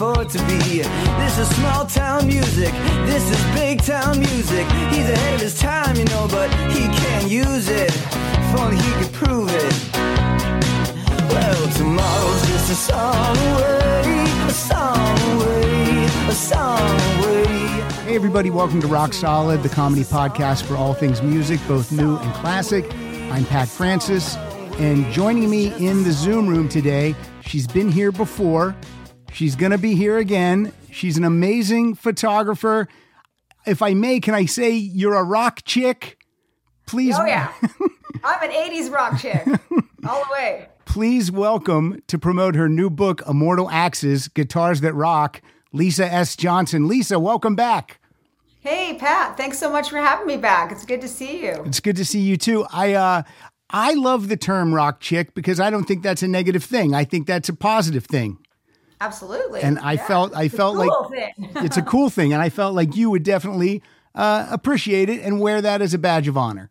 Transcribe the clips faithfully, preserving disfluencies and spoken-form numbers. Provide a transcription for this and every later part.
afford to be. This is small town music, this is big town music. He's ahead of his time, you know, but he can't use it. If only he could prove it. Well, tomorrow's just a song away, a song away, a song away. Hey everybody, welcome to Rock Solid, the comedy podcast for all things music, both new and classic. I'm Pat Francis, and joining me in the Zoom room today, she's been here before. She's going to be here again. She's an amazing photographer. If I may, can I say you're a rock chick? Please. Oh, yeah. I'm an eighties rock chick. All the way. Please welcome, to promote her new book, Immortal Axes, Guitars That Rock, Lisa S. Johnson. Lisa, welcome back. Hey, Pat. Thanks so much for having me back. It's good to see you. It's good to see you, too. I uh, I love the term rock chick because I don't think that's a negative thing. I think that's a positive thing. Absolutely. And I yeah. felt I it's felt a cool like thing. It's a cool thing. And I felt like you would definitely uh, appreciate it and wear that as a badge of honor.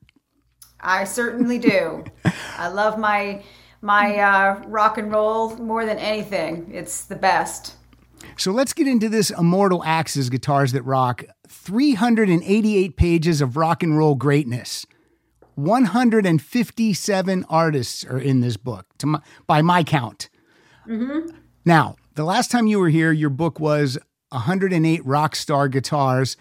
I certainly do. I love my my uh, rock and roll more than anything. It's the best. So let's get into this Immortal Axes, Guitars That Rock. three hundred eighty-eight pages of rock and roll greatness. one hundred fifty-seven artists are in this book, to my, by my count. Mm-hmm. Now, the last time you were here, your book was one hundred eight rock star guitars.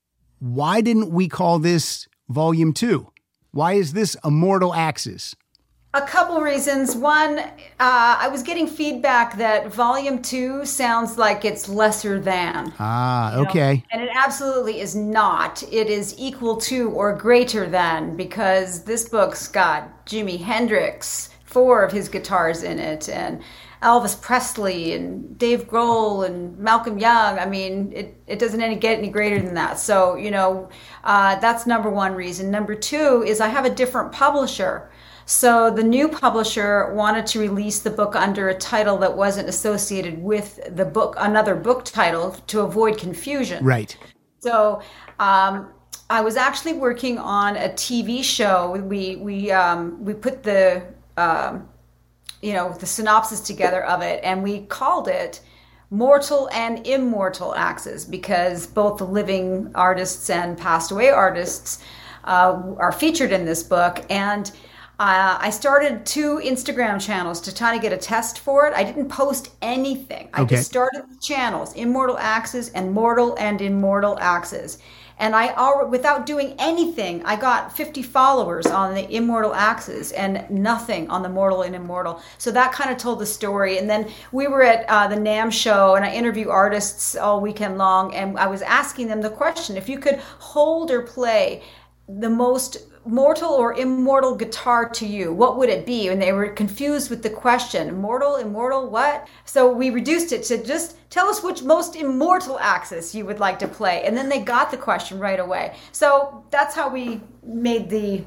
Why didn't we call this volume two? Why is this Immortal Axes? A couple reasons. One, uh, I was getting feedback that volume two sounds like it's lesser than. Ah, you know? okay. And it absolutely is not. It is equal to or greater than, because this book's got Jimi Hendrix, four of his guitars in it, and Elvis Presley and Dave Grohl and Malcolm Young. I mean, it, it doesn't any get any greater than that. So, you know, uh, that's number one reason. Number two is I have a different publisher. So the new publisher wanted to release the book under a title that wasn't associated with the book, another book title, to avoid confusion. Right. So um, I was actually working on a T V show. We we um, we put the um, you know the synopsis together of it, and we called it Mortal and Immortal Axes, because both the living artists and passed away artists uh, are featured in this book. And Uh, I started two Instagram channels to try to get a test for it. I didn't post anything. I okay. just started the channels, Immortal Axes and Mortal and Immortal Axes. And I, already, without doing anything, I got fifty followers on the Immortal Axes and nothing on the Mortal and Immortal. So that kind of told the story. And then we were at uh, the NAMM show, and I interview artists all weekend long. And I was asking them the question, if you could hold or play the most mortal or immortal guitar to you, what would it be? And they were confused with the question, mortal, immortal, what? So we reduced it to just tell us which most immortal axis you would like to play. And then they got the question right away. So that's how we made the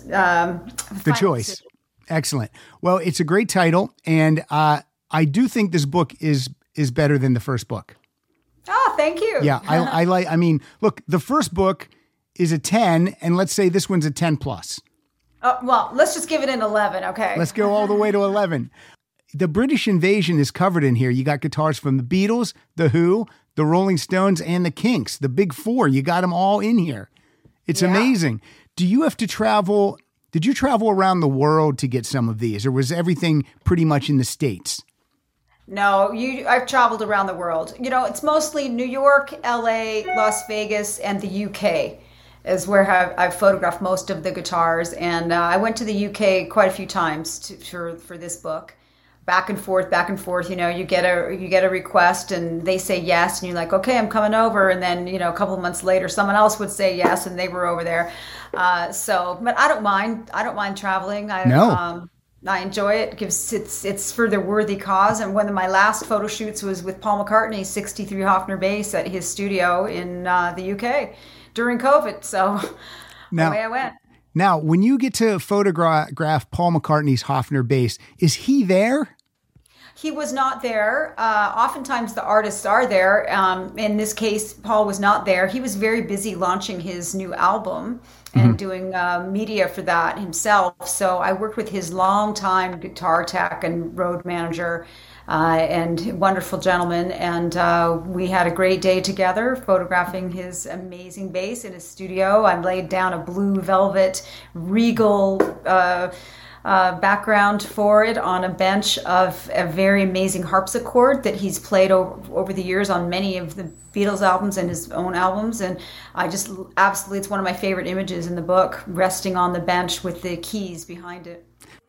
um, the choice. Decision. Excellent. Well, it's a great title, and uh, I do think this book is is better than the first book. Oh, thank you. Yeah, I, I like. I mean, look, the first book is a ten, and let's say this one's a ten plus. Uh, well, let's just give it an eleven, okay? Let's go all the way to eleven. The British invasion is covered in here. You got guitars from the Beatles, the Who, the Rolling Stones, and the Kinks. The big four, you got them all in here. It's yeah. amazing. Do you have to travel? Did you travel around the world to get some of these, or was everything pretty much in the States? No, you. I've traveled around the world. You know, it's mostly New York, L A, Las Vegas, and the U K. Is where I've, I've photographed most of the guitars. And uh, I went to the U K quite a few times to, for for this book. Back and forth, back and forth. You know, you get a you get a request and they say yes, and you're like, okay, I'm coming over. And then, you know, a couple of months later, someone else would say yes, and they were over there. Uh, so, but I don't mind. I don't mind traveling. I, no. Um, I enjoy it. it gives it's it's for the worthy cause. And one of my last photo shoots was with Paul McCartney, sixty-three Hofner Bass, at his studio in uh, the U K. During COVID, so now, away I went. Now, when you get to photograph Paul McCartney's Hofner bass, is he there? He was not there. Uh, oftentimes the artists are there. Um, in this case, Paul was not there. He was very busy launching his new album and mm-hmm. doing uh, media for that himself. So I worked with his longtime guitar tech and road manager, uh, and wonderful gentleman. And uh, we had a great day together photographing his amazing bass in his studio. I laid down a blue velvet Regal uh, uh, background for it on a bench of a very amazing harpsichord that he's played over, over the years on many of the Beatles albums and his own albums. And I just absolutely, it's one of my favorite images in the book, resting on the bench with the keys behind it.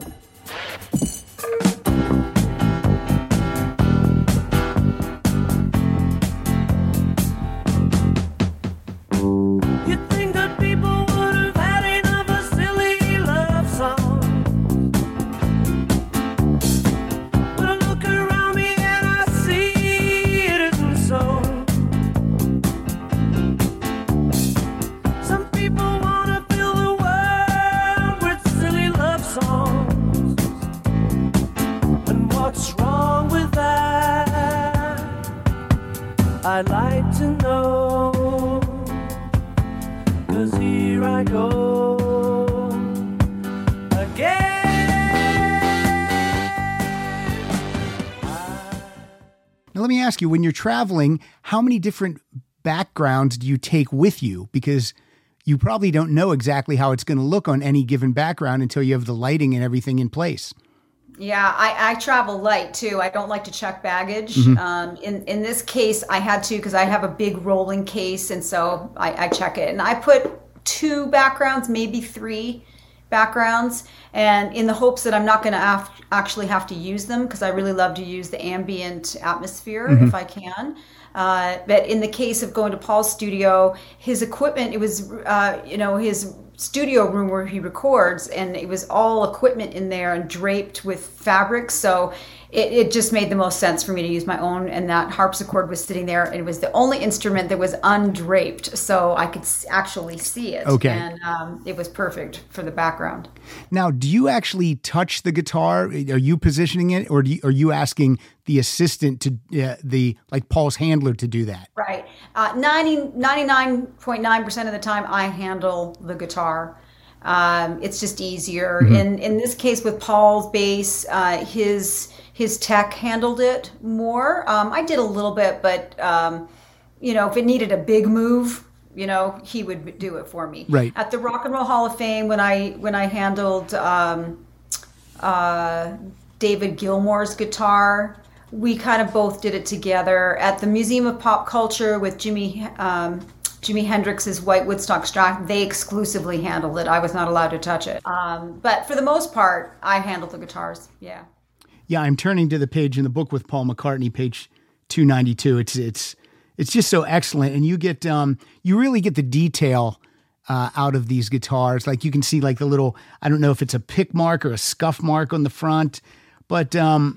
I'd like to know, 'cause here I go again. Now let me ask you, when you're traveling, how many different backgrounds do you take with you? Because you probably don't know exactly how it's going to look on any given background until you have the lighting and everything in place. Yeah, I, I travel light too. I don't like to check baggage. Mm-hmm. Um, in, in this case, I had to because I have a big rolling case, and so I, I check it. And I put two backgrounds, maybe three backgrounds, and in the hopes that I'm not going to af- actually have to use them, because I really love to use the ambient atmosphere mm-hmm. if I can. Uh, but in the case of going to Paul's studio, his equipment, it was, uh, you know, his studio room where he records, and it was all equipment in there and draped with fabric. So it, it just made the most sense for me to use my own. And that harpsichord was sitting there, and it was the only instrument that was undraped, so I could actually see it. Okay. And um, it was perfect for the background. Now, do you actually touch the guitar? Are you positioning it, or do you, are you asking the assistant to uh, the like Paul's handler to do that? Right. Uh, ninety, ninety-nine point nine percent of the time I handle the guitar. Um, it's just easier. Mm-hmm. In in this case with Paul's bass, uh, his his tech handled it more. Um, I did a little bit, but um, you know, if it needed a big move, you know, he would do it for me. Right. At the Rock and Roll Hall of Fame, when I when I handled um, uh, David Gilmour's guitar, we kind of both did it together. At the Museum of Pop Culture with Jimi um, Jimi Hendrix's White Woodstock Strat, they exclusively handled it. I was not allowed to touch it. Um, but for the most part, I handled the guitars. Yeah. Yeah, I'm turning to the page in the book with Paul McCartney, page two ninety-two. It's it's it's just so excellent, and you get um you really get the detail uh, out of these guitars. Like you can see like the little, I don't know if it's a pick mark or a scuff mark on the front, but um.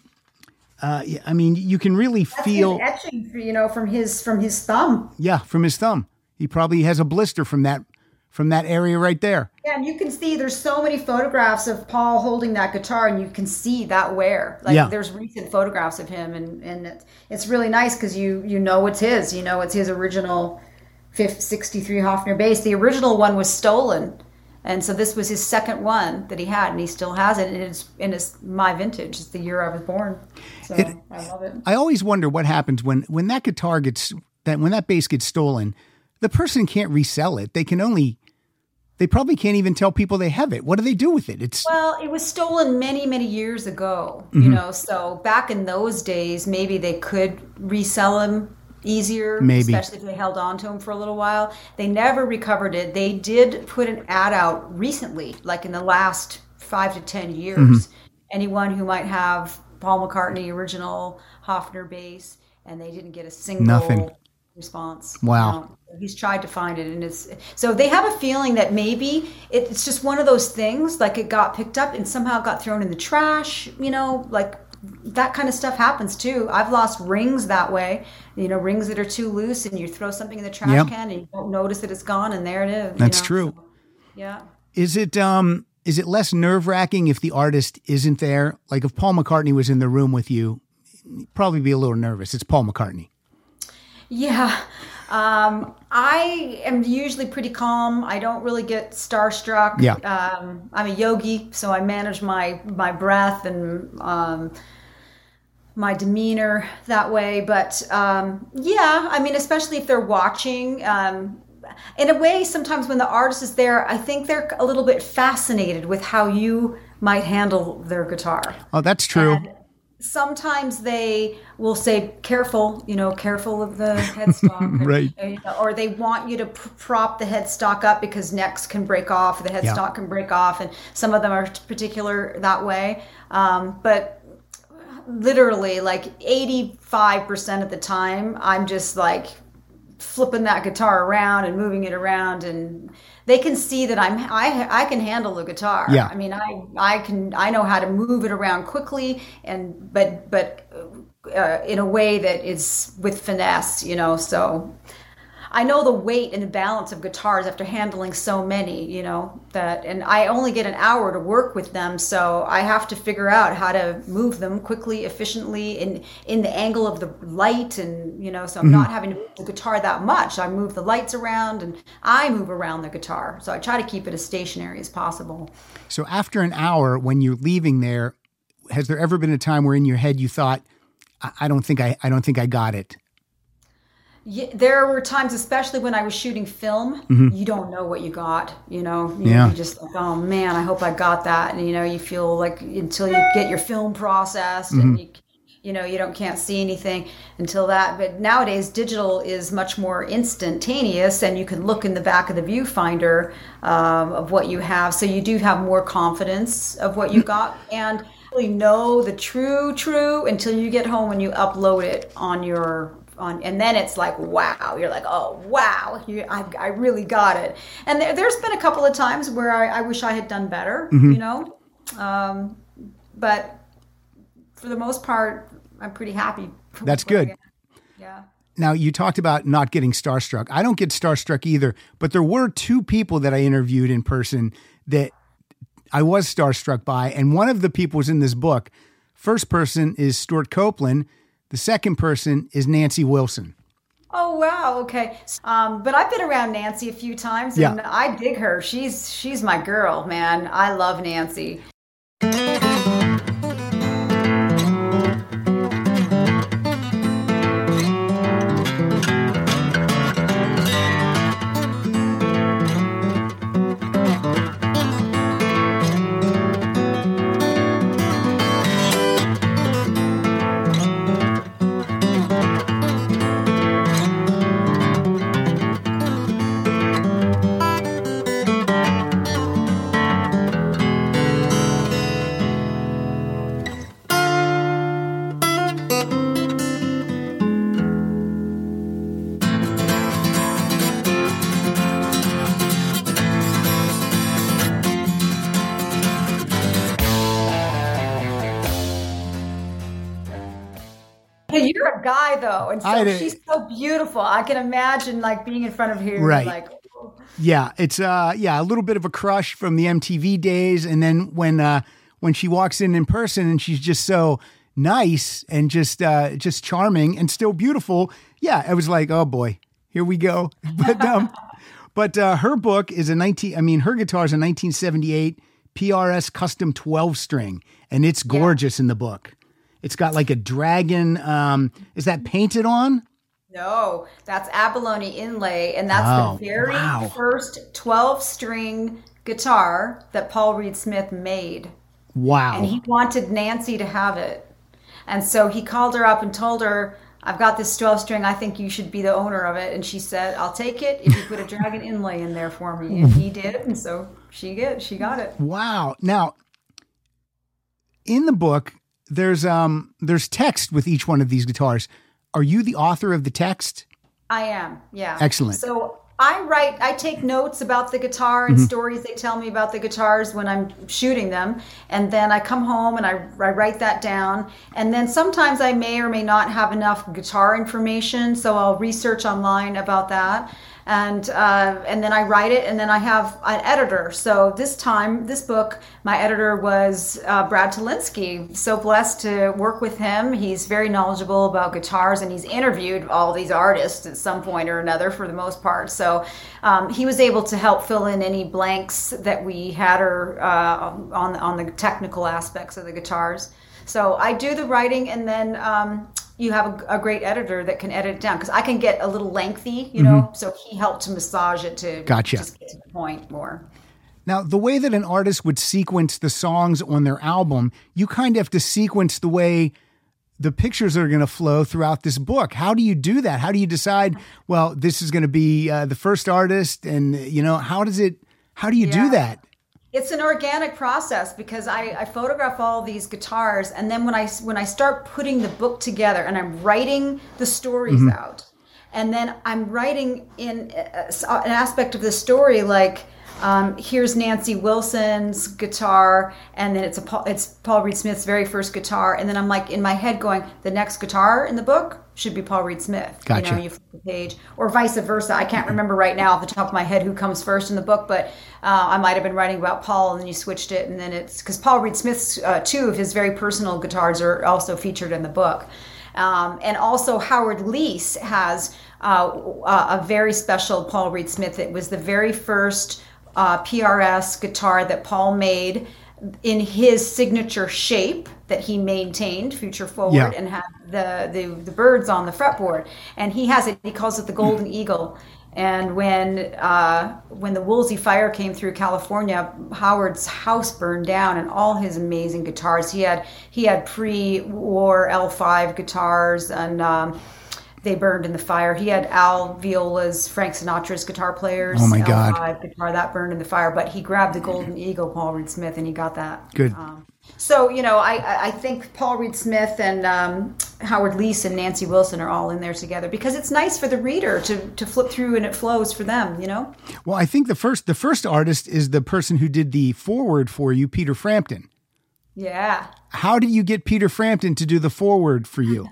Uh, I mean, you can really That's feel his etching, you know, from his from his thumb. Yeah, from his thumb. He probably has a blister from that from that area right there. Yeah, and you can see there's so many photographs of Paul holding that guitar, and you can see that wear. Like yeah. There's recent photographs of him, and and it, it's really nice because you you know it's his. You know it's his original sixty-three Hofner bass. The original one was stolen. And so this was his second one that he had, and he still has it. And it's, and it's my vintage. It's the year I was born. So it, I love it. I always wonder what happens when, when that guitar gets, that when that bass gets stolen, the person can't resell it. They can only, they probably can't even tell people they have it. What do they do with it? It's Well, it was stolen many, many years ago, mm-hmm. you know. So back in those days, maybe they could resell them easier, maybe, especially if they held on to them for a little while. They never recovered it. They did put an ad out recently, like in the last five to ten years. Mm-hmm. Anyone who might have Paul McCartney original Hofner bass, and they didn't get a single Nothing. response. Wow. No. He's tried to find it, and it's so they have a feeling that maybe it's just one of those things, like it got picked up and somehow got thrown in the trash, you know, like that kind of stuff happens too. I've lost rings that way, you know, rings that are too loose, and you throw something in the trash yep. can and you don't notice that it's gone, and there it is. That's you know? true. So, yeah. Is it um is it less nerve wracking if the artist isn't there? Like if Paul McCartney was in the room with you, probably be a little nervous. It's Paul McCartney. Yeah. Um, I am usually pretty calm. I don't really get starstruck. Yeah. Um, I'm a yogi, so I manage my, my breath and um, my demeanor that way. But um, yeah, I mean, especially if they're watching. Um, in a way, sometimes when the artist is there, I think they're a little bit fascinated with how you might handle their guitar. Oh, that's true. And sometimes they will say, careful, you know, careful of the headstock. Right. Or, you know, or they want you to pr- prop the headstock up because necks can break off, the headstock Yeah. can break off, and some of them are particular that way. Um, but literally, like eighty-five percent of the time, I'm just like flipping that guitar around and moving it around, and they can see that I'm I I can handle the guitar. Yeah. I mean, I I can I know how to move it around quickly, and but but uh, in a way that is with finesse, you know. So I know the weight and the balance of guitars after handling so many, you know, that, and I only get an hour to work with them, so I have to figure out how to move them quickly, efficiently, in in the angle of the light, and you know, so I'm not having to move the guitar that much. I move the lights around, and I move around the guitar, so I try to keep it as stationary as possible. So after an hour, when you're leaving there, has there ever been a time where in your head you thought, I, I don't think I, I don't think I got it? Yeah, there were times, especially when I was shooting film, Mm-hmm. you don't know what you got, you know, you, Yeah. you just like, oh man, I hope I got that. And, you know, you feel like until you get your film processed Mm-hmm. and you, you know, you don't, can't see anything until that. But nowadays digital is much more instantaneous, and you can look in the back of the viewfinder um, of what you have. So you do have more confidence of what you got, and really know the true, true until you get home and you upload it on your on, and then it's like, wow, you're like, oh, wow, you, I, I really got it. And there, there's been a couple of times where I, I wish I had done better, Mm-hmm. you know, um, but for the most part, I'm pretty happy. with That's what I good. get. Yeah. Now, you talked about not getting starstruck. I don't get starstruck either, but there were two people that I interviewed in person that I was starstruck by, and one of the people was in this book. First person is Stuart Copeland. The second person is Nancy Wilson. Oh wow, okay. Um, but I've been around Nancy a few times, and Yeah. I dig her. She's she's my girl, man. I love Nancy. Hey, you're a guy though, and so I did- she's so beautiful. I can imagine like being in front of her, Right. like, Yeah, it's uh yeah, a little bit of a crush from the M T V days, and then when uh when she walks in in person and she's just so nice and just uh just charming and still beautiful. Yeah, I was like, "Oh boy, here we go." But um but uh her book is a nineteen I mean, her guitar is a nineteen seventy-eight P R S custom twelve string, and it's gorgeous in the book. It's got like a dragon um is that painted on? no, that's abalone inlay, and that's Oh, the very wow. first twelve-string guitar that Paul Reed Smith made. Wow. And he wanted Nancy to have it. And so he called her up and told her, I've got this twelve string, I think you should be the owner of it. And she said, I'll take it if you put a dragon inlay in there for me. And he did, and so she get she got it. Wow. Now, in the book, there's um there's text with each one of these guitars. Are you the author of the text? I am, yeah. Excellent. So I write, I take notes about the guitar and stories they tell me about the guitars when I'm shooting them. And then I come home and I, I write that down. And then sometimes I may or may not have enough guitar information, so I'll research online about that. And uh, and then I write it, and then I have an editor. So this time, this book, my editor was uh, Brad Talinsky. So blessed to work with him. He's very knowledgeable about guitars, and he's interviewed all these artists at some point or another for the most part. So um, he was able to help fill in any blanks that we had or uh, on on the technical aspects of the guitars. So I do the writing, and then um, you have a, a great editor that can edit it down, because I can get a little lengthy, you know, mm-hmm. so he helped to massage it to gotcha. just get to the point more. Now, the way that an artist would sequence the songs on their album, you kind of have to sequence the way the pictures are going to flow throughout this book. How do you do that? How do you decide, well, this is going to be uh, the first artist, and, you know, how does it, how do you yeah. do that? It's an organic process, because I, I photograph all these guitars, and then when I when I start putting the book together and I'm writing the stories mm-hmm. out, and then I'm writing in a, an aspect of the story, like um, here's Nancy Wilson's guitar, and then it's a Paul, it's Paul Reed Smith's very first guitar, and then I'm like in my head going, the next guitar in the book should be Paul Reed Smith. Gotcha. You know, you flip the page, or vice versa. I can't remember right now off the top of my head who comes first in the book, but uh, I might have been writing about Paul, and then you switched it, and then it's because Paul Reed Smith's uh, two of his very personal guitars are also featured in the book. Um, and also Howard Leese has uh, a very special Paul Reed Smith. It was the very first uh, P R S guitar that Paul made in his signature shape that he maintained future forward, yeah. and had the, the the birds on the fretboard, and he has it, he calls it the Golden Eagle. And when uh, when the Woolsey fire came through California, Howard's house burned down, and all his amazing guitars. He had he had pre-war L five guitars, and um, they burned in the fire. He had Al Viola's, Frank Sinatra's guitar players. Oh my God! L five guitar that burned in the fire, but he grabbed the Golden Eagle, Paul Reed Smith, and he got that. Good. Um, So, you know, I, I think Paul Reed Smith and um, Howard Leese and Nancy Wilson are all in there together, because it's nice for the reader to, to flip through and it flows for them, you know? Well, I think the first the first artist is the person who did the foreword for you, Peter Frampton. Yeah. How did you get Peter Frampton to do the foreword for you?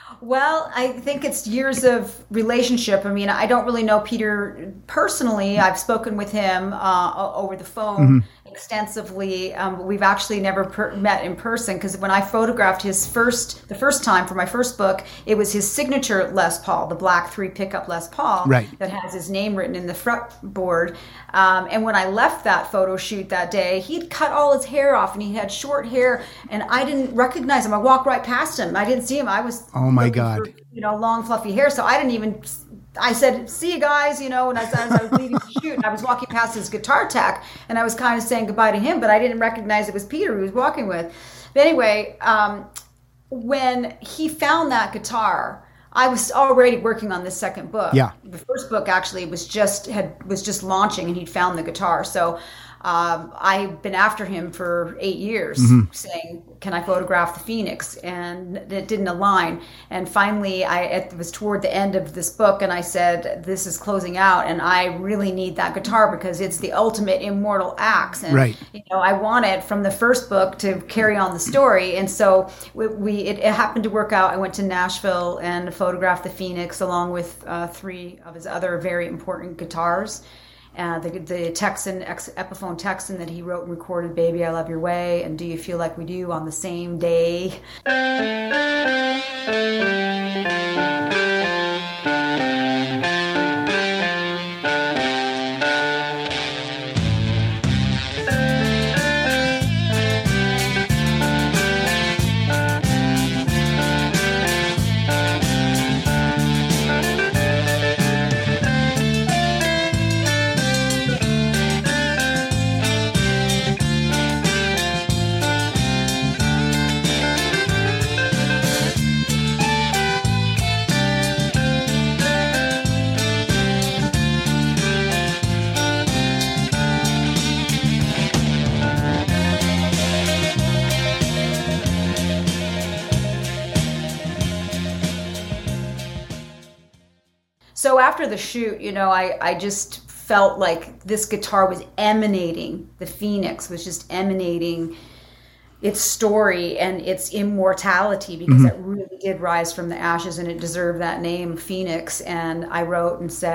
Well, I think it's years of relationship. I mean, I don't really know Peter personally. I've spoken with him uh, over the phone mm-hmm. extensively. Um, we've actually never per- met in person, because when I photographed his first, the first time for my first book, it was his signature Les Paul, the black three pickup Les Paul, right. that has his name written in the fretboard. Um, and when I left that photo shoot that day, he'd cut all his hair off, and he had short hair, and I didn't recognize him. I walked right past him. I didn't see him. I was oh my God, for, you know, long fluffy hair. So I didn't even. I said, "See you guys," you know. And as, as I was leaving the shoot, and I was walking past his guitar tech, and I was kind of saying goodbye to him, but I didn't recognize it was Peter who was walking with. But anyway, um, when he found that guitar, I was already working on this second book. Yeah. The first book actually was just had was just launching, and he'd found the guitar. So um, I've been after him for eight years, mm-hmm. saying, "Can I photograph the Phoenix?" And it didn't align. And finally, I it was toward the end of this book, and I said, "This is closing out, and I really need that guitar, because it's the ultimate immortal axe." And right. you know, I want it from the first book to carry on the story. And so we, we it, it happened to work out. I went to Nashville and photographed the Phoenix along with uh, three of his other very important guitars. Uh, the, the Texan, Epiphone Texan that he wrote and recorded, "Baby, I Love Your Way," and "Do You Feel Like We Do" on the same day. So after the shoot, you know, I, I just felt like this guitar was emanating, the Phoenix was just emanating its story and its immortality, because mm-hmm. it really did rise from the ashes, and it deserved that name, Phoenix. And I wrote and said,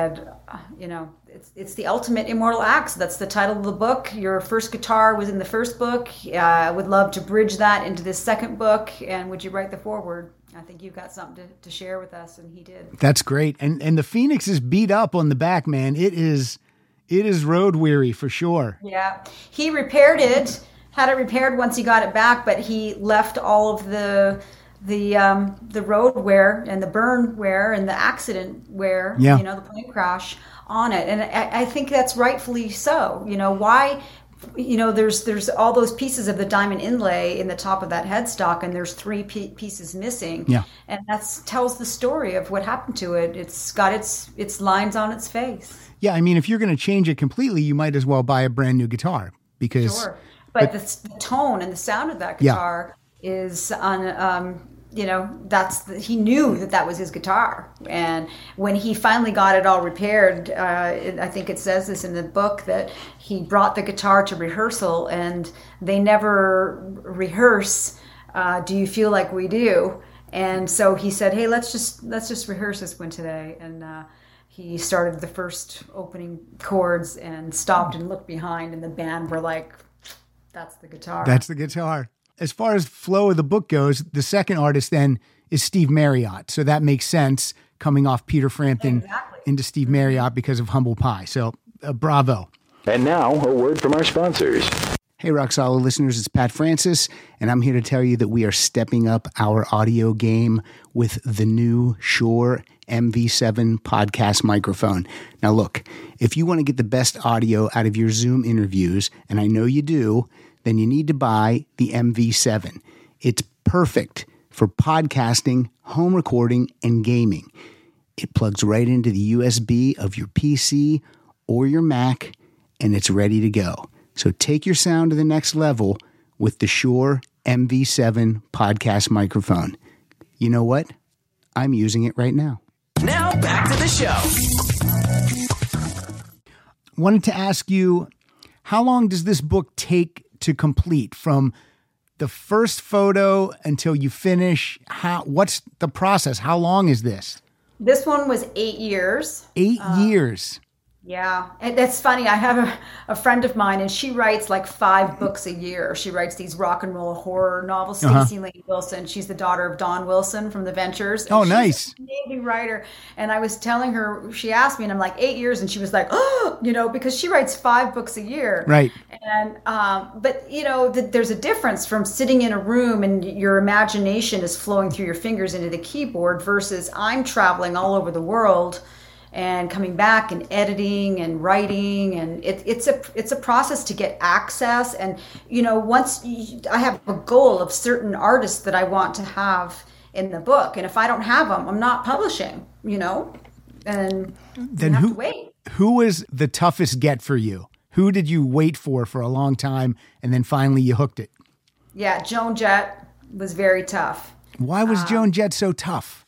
uh, you know, it's it's the ultimate immortal axe. That's the title of the book. Your first guitar was in the first book. Uh, I would love to bridge that into this second book. And would you write the foreword? I think you've got something to, to share with us, and he did. That's great. And and the Phoenix is beat up on the back, man. It is it is road weary for sure. Yeah. He repaired it, had it repaired once he got it back, but he left all of the the um, the road wear and the burn wear and the accident wear, yeah. you know, the plane crash on it. And I, I think that's rightfully so. You know, why, you know, there's there's all those pieces of the diamond inlay in the top of that headstock, and there's three p- pieces missing. Yeah. And that tells the story of what happened to it. It's got its its lines on its face. Yeah, I mean, if you're going to change it completely, you might as well buy a brand new guitar because. Sure. But, but the, the tone and the sound of that guitar yeah. is on. Um, you know, that's the, he knew that that was his guitar. And when he finally got it all repaired, uh, it, I think it says this in the book, that he brought the guitar to rehearsal, and they never rehearse. Uh, do you feel like we do? And so he said, hey, let's just let's just rehearse this one today. And uh, he started the first opening chords and stopped and looked behind, and the band were like, that's the guitar. That's the guitar. As far as flow of the book goes, the second artist then is Steve Marriott. So that makes sense coming off Peter Frampton exactly. into Steve Marriott because of Humble Pie. So uh, bravo. And now a word from our sponsors. Hey, Rock Solid listeners, it's Pat Francis, and I'm here to tell you that we are stepping up our audio game with the new Shure M V seven podcast microphone. Now look, if you want to get the best audio out of your Zoom interviews, and I know you do, then you need to buy the M V seven. It's perfect for podcasting, home recording, and gaming. It plugs right into the U S B of your P C or your Mac, and it's ready to go. So take your sound to the next level with the Shure M V seven podcast microphone. You know what? I'm using it right now. Now back to the show. Wanted to ask you, how long does this book take to complete, from the first photo until you finish? How, what's the process? How long is this? This one was eight years. Eight uh, years. Yeah. And that's funny. I have a, a friend of mine, and she writes like five books a year. She writes these rock and roll horror novels. Uh-huh. Stacey Lane Wilson. She's the daughter of Don Wilson from The Ventures. And oh, she's nice. An amazing writer. And I was telling her, she asked me, and I'm like, eight years. And she was like, oh, you know, because she writes five books a year. Right. And, um, but, you know, the, there's a difference from sitting in a room and your imagination is flowing through your fingers into the keyboard versus I'm traveling all over the world and coming back and editing and writing, and it, it's a it's a process to get access. And you know, once you, I have a goal of certain artists that I want to have in the book, and if I don't have them, I'm not publishing. You know, and then you have who to wait. Who was the toughest get for you? Who did you wait for for a long time, and then finally you hooked it? Yeah, Joan Jett was very tough. Why was uh, Joan Jett so tough?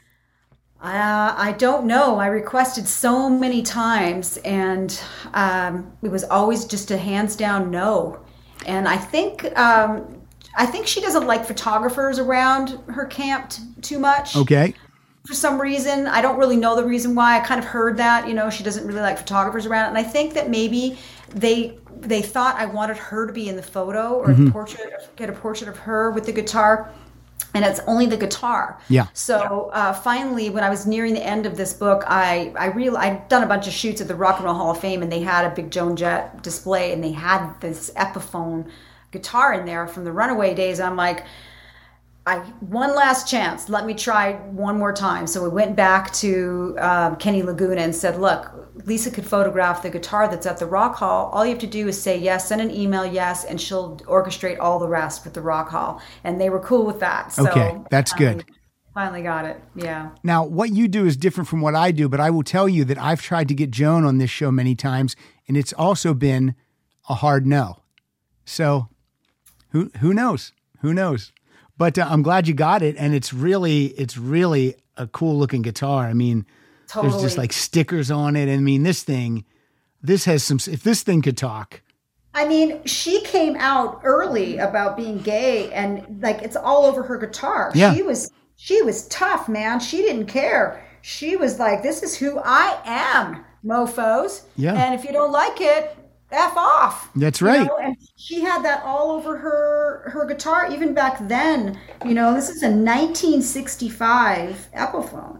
Uh, I don't know. I requested so many times, and um, it was always just a hands down no. And I think um, I think she doesn't like photographers around her camp t- too much. Okay. For some reason, I don't really know the reason why. I kind of heard that, you know, she doesn't really like photographers around, and I think that maybe they they thought I wanted her to be in the photo or mm-hmm. the portrait, get a portrait of her with the guitar. And it's only the guitar. Yeah. So uh, finally, when I was nearing the end of this book, I I real I'd done a bunch of shoots at the Rock and Roll Hall of Fame, and they had a big Joan Jett display, and they had this Epiphone guitar in there from the Runaway days. And I'm like, I one last chance. Let me try one more time. So we went back to um, Kenny Laguna and said, look, Lisa could photograph the guitar that's at the Rock Hall. All you have to do is say yes, send an email yes, and she'll orchestrate all the rest with the Rock Hall. And they were cool with that. So okay, that's good. Finally got it. Yeah. Now, what you do is different from what I do, but I will tell you that I've tried to get Joan on this show many times, and it's also been a hard no. So who who knows? Who knows? But uh, I'm glad you got it, and it's really it's really a cool looking guitar. I mean, totally. There's just like stickers on it. I mean, this thing, this has some. If this thing could talk. I mean, she came out early about being gay, and like it's all over her guitar. Yeah. She was she was tough, man. She didn't care. She was like, "This is who I am." mofos. Yeah. And if you don't like it, F off. That's You right. know, and she had that all over her her guitar even back then. You know, this is a nineteen sixty-five Epiphone.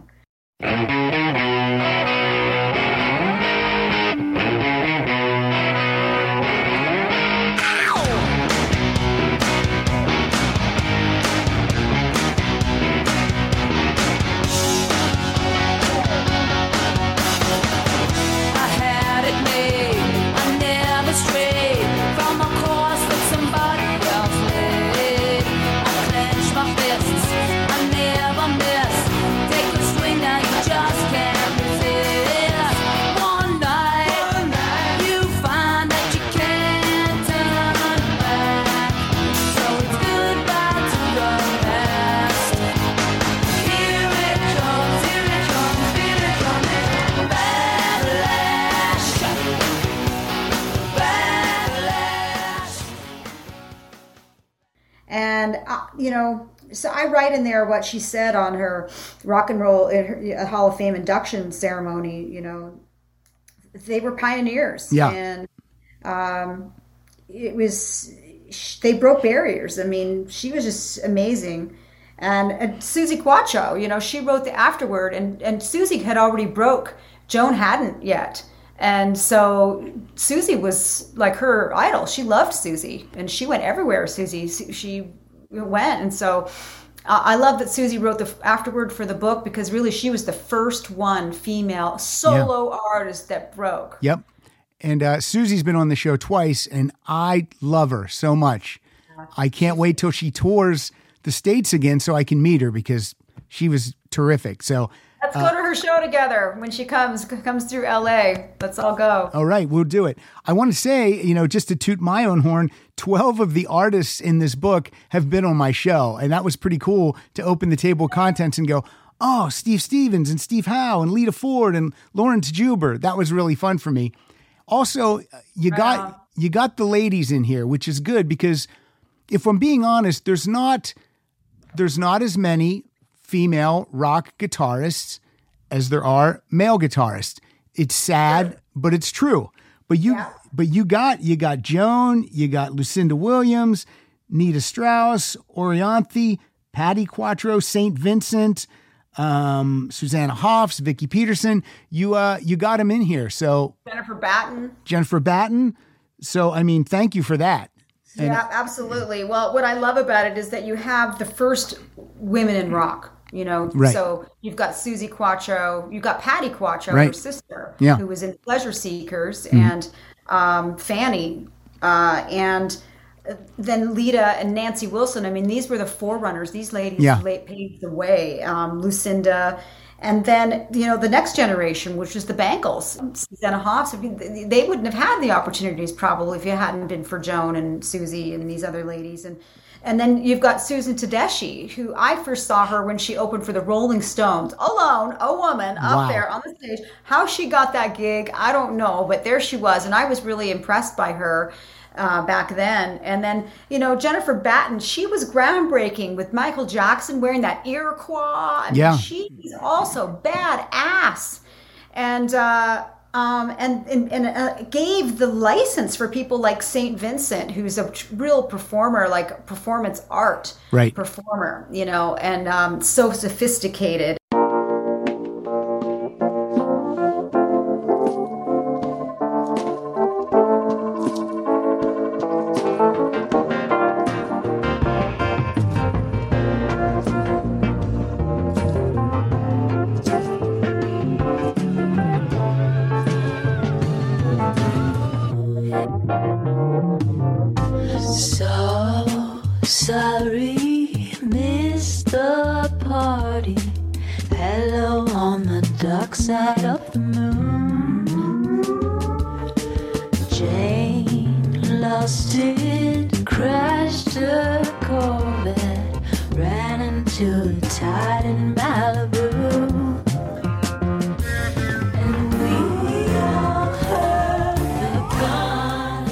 And, uh, you know, so I write in there what she said on her rock and roll in her Hall of Fame induction ceremony. You know, they were pioneers. Yeah. And um, it was, they broke barriers. I mean, she was just amazing. And, and Susie Quatro, you know, she wrote the afterword, and, and Susie had already broke. Joan hadn't yet. And so Susie was like her idol. She loved Susie, and she went everywhere. Susie, she went. And so uh, I love that Susie wrote the afterword for the book, because really she was the first one female solo yeah. artist that broke. Yep. And uh, Susie's been on the show twice, and I love her so much. I can't wait till she tours the States again so I can meet her, because she was terrific. So let's go uh, to her show together when she comes comes through L A. Let's all go. All right, we'll do it. I want to say, you know, just to toot my own horn, twelve of the artists in this book have been on my show. And that was pretty cool to open the table of contents and go, oh, Steve Stevens and Steve Howe and Lita Ford and Lawrence Juber. That was really fun for me. Also, you got uh, you got the ladies in here, which is good, because if I'm being honest, there's not there's not as many female rock guitarists as there are male guitarists. It's sad, but it's true. But you yeah. but you got you got Joan, you got Lucinda Williams, Nita Strauss, Orianthi, Patti Quatro, Saint Vincent, um, Susanna Hoffs, Vicki Peterson. You uh you got them in here. So Jennifer Batten. Jennifer Batten. So I mean, thank you for that. And yeah, absolutely. Well, what I love about it is that you have the first women in rock, you know. Right. So you've got Susie Quatro, you've got Patti Quatro, right. her sister, yeah. who was in Pleasure Seekers, mm-hmm. and um, Fanny, uh, and then Lita and Nancy Wilson. I mean, these were the forerunners. These ladies yeah. paved the way. Um, Lucinda. And then, you know, the next generation, which was the Bangles, Susanna Hoffs, I mean, they wouldn't have had the opportunities probably if it hadn't been for Joan and Susie and these other ladies. And and then you've got Susan Tedeschi, who I first saw her when she opened for the Rolling Stones, alone, a woman up wow. there on the stage. How she got that gig, I don't know, but there she was. And I was really impressed by her. Uh, back then. And then, you know, Jennifer Batten, she was groundbreaking with Michael Jackson wearing that Iroquois. I mean, yeah. she's also badass. And, uh, um, and, and, and uh, gave the license for people like Saint Vincent, who's a real performer, like performance art right. performer, you know, and um, so sophisticated. Sorry, missed the party. Hello on the dark side of the moon. Jane lost it, crashed a Corvette, ran into the tide in Malibu. And we all heard the gun.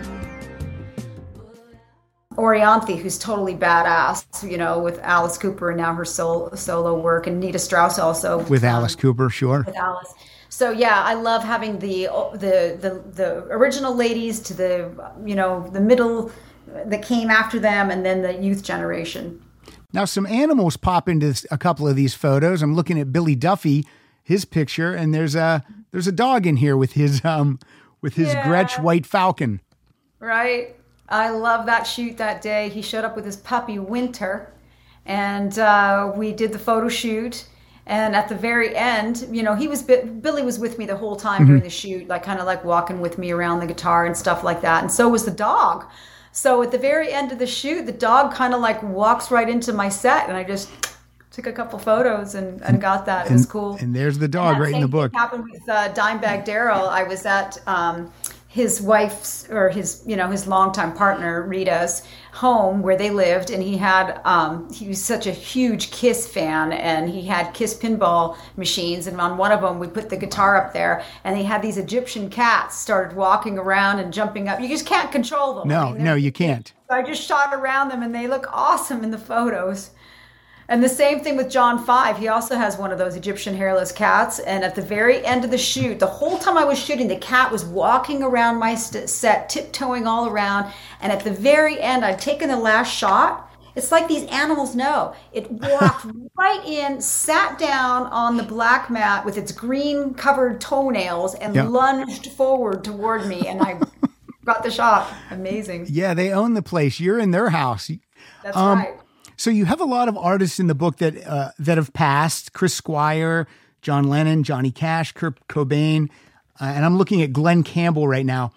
Orianthi, who's totally badass, you know, with Alice Cooper and now her sol- solo work, and Nita Strauss also. With Alice um, Cooper, sure. With Alice. So yeah, I love having the the the the original ladies to the you know the middle that came after them, and then the youth generation. Now, some animals pop into this, a couple of these photos. I'm looking at Billy Duffy, his picture, and there's a there's a dog in here with his um with his Yeah. Gretsch White Falcon. Right. I love that shoot that day. He showed up with his puppy Winter, and uh, we did the photo shoot. And at the very end, you know, he was Billy was with me the whole time during the shoot, like kind of like walking with me around the guitar and stuff like that. And so was the dog. So at the very end of the shoot, the dog kind of like walks right into my set, and I just took a couple photos and, and got that. It was cool. And there's the dog And that right in the same book. thing happened with uh, Dimebag Darrell. I was at um, his wife's or his, you know, his longtime partner Rita's home where they lived, and he had um, he was such a huge Kiss fan, and he had Kiss pinball machines, and on one of them we put the guitar up there, and he had these Egyptian cats started walking around and jumping up. You just can't control them. No, I mean, no, you can't. so I just shot around them, and they look awesome in the photos. And the same thing with John Five. He also has one of those Egyptian hairless cats. And at the very end of the shoot, the whole time I was shooting, the cat was walking around my st- set, tiptoeing all around. And at the very end, I'd taken the last shot. It's like these animals know. It walked right in, sat down on the black mat with its green covered toenails, and Yeah. lunged forward toward me. And I got the shot. Amazing. Yeah, they own the place. You're in their house. That's Um, right. So you have a lot of artists in the book that uh, that have passed: Chris Squire, John Lennon, Johnny Cash, Kurt Cobain, uh, and I'm looking at Glenn Campbell right now.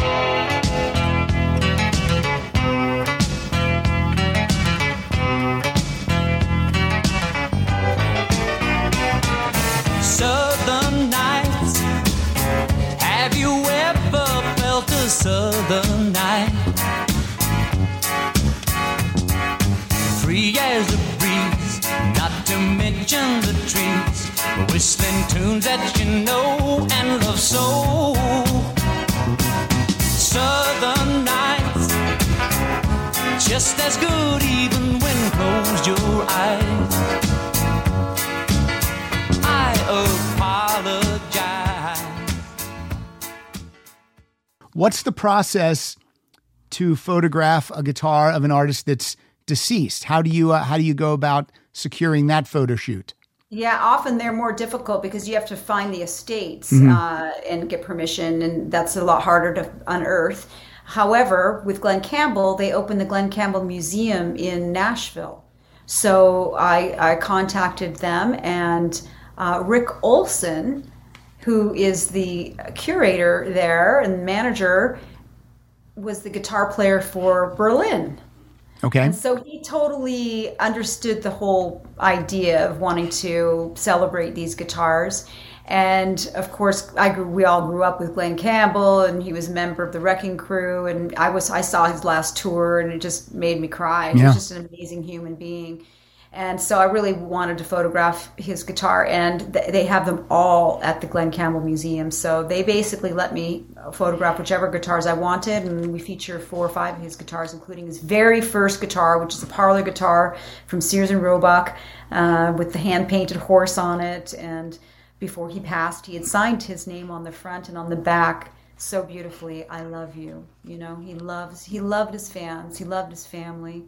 Southern nights. Have you ever felt a southern night? Free as a breeze, not to mention the trees, whistling tunes that you know and love so. Southern nights, just as good even when closed your eyes. I apologize. What's the process to photograph a guitar of an artist that's deceased? How do you uh, how do you go about securing that photo shoot? Yeah, often they're more difficult because you have to find the estates Mm-hmm. uh, and get permission, and that's a lot harder to unearth. However, with Glenn Campbell, they opened the Glenn Campbell Museum in Nashville. So I, I contacted them, and uh, Rick Olson, who is the curator there and manager, was the guitar player for Berlin. Okay. And so he totally understood the whole idea of wanting to celebrate these guitars. And of course, I grew, we all grew up with Glenn Campbell, and he was a member of the Wrecking Crew. And I was I saw his last tour, and it just made me cry. He Yeah. was just an amazing human being. And so I really wanted to photograph his guitar, and th- they have them all at the Glenn Campbell Museum. So they basically let me photograph whichever guitars I wanted, and we feature four or five of his guitars, including his very first guitar, which is a parlor guitar from Sears and Roebuck, uh, with the hand-painted horse on it. And before he passed, he had signed his name on the front and on the back so beautifully. I love you. You know, he loves. He loved his fans. He loved his family.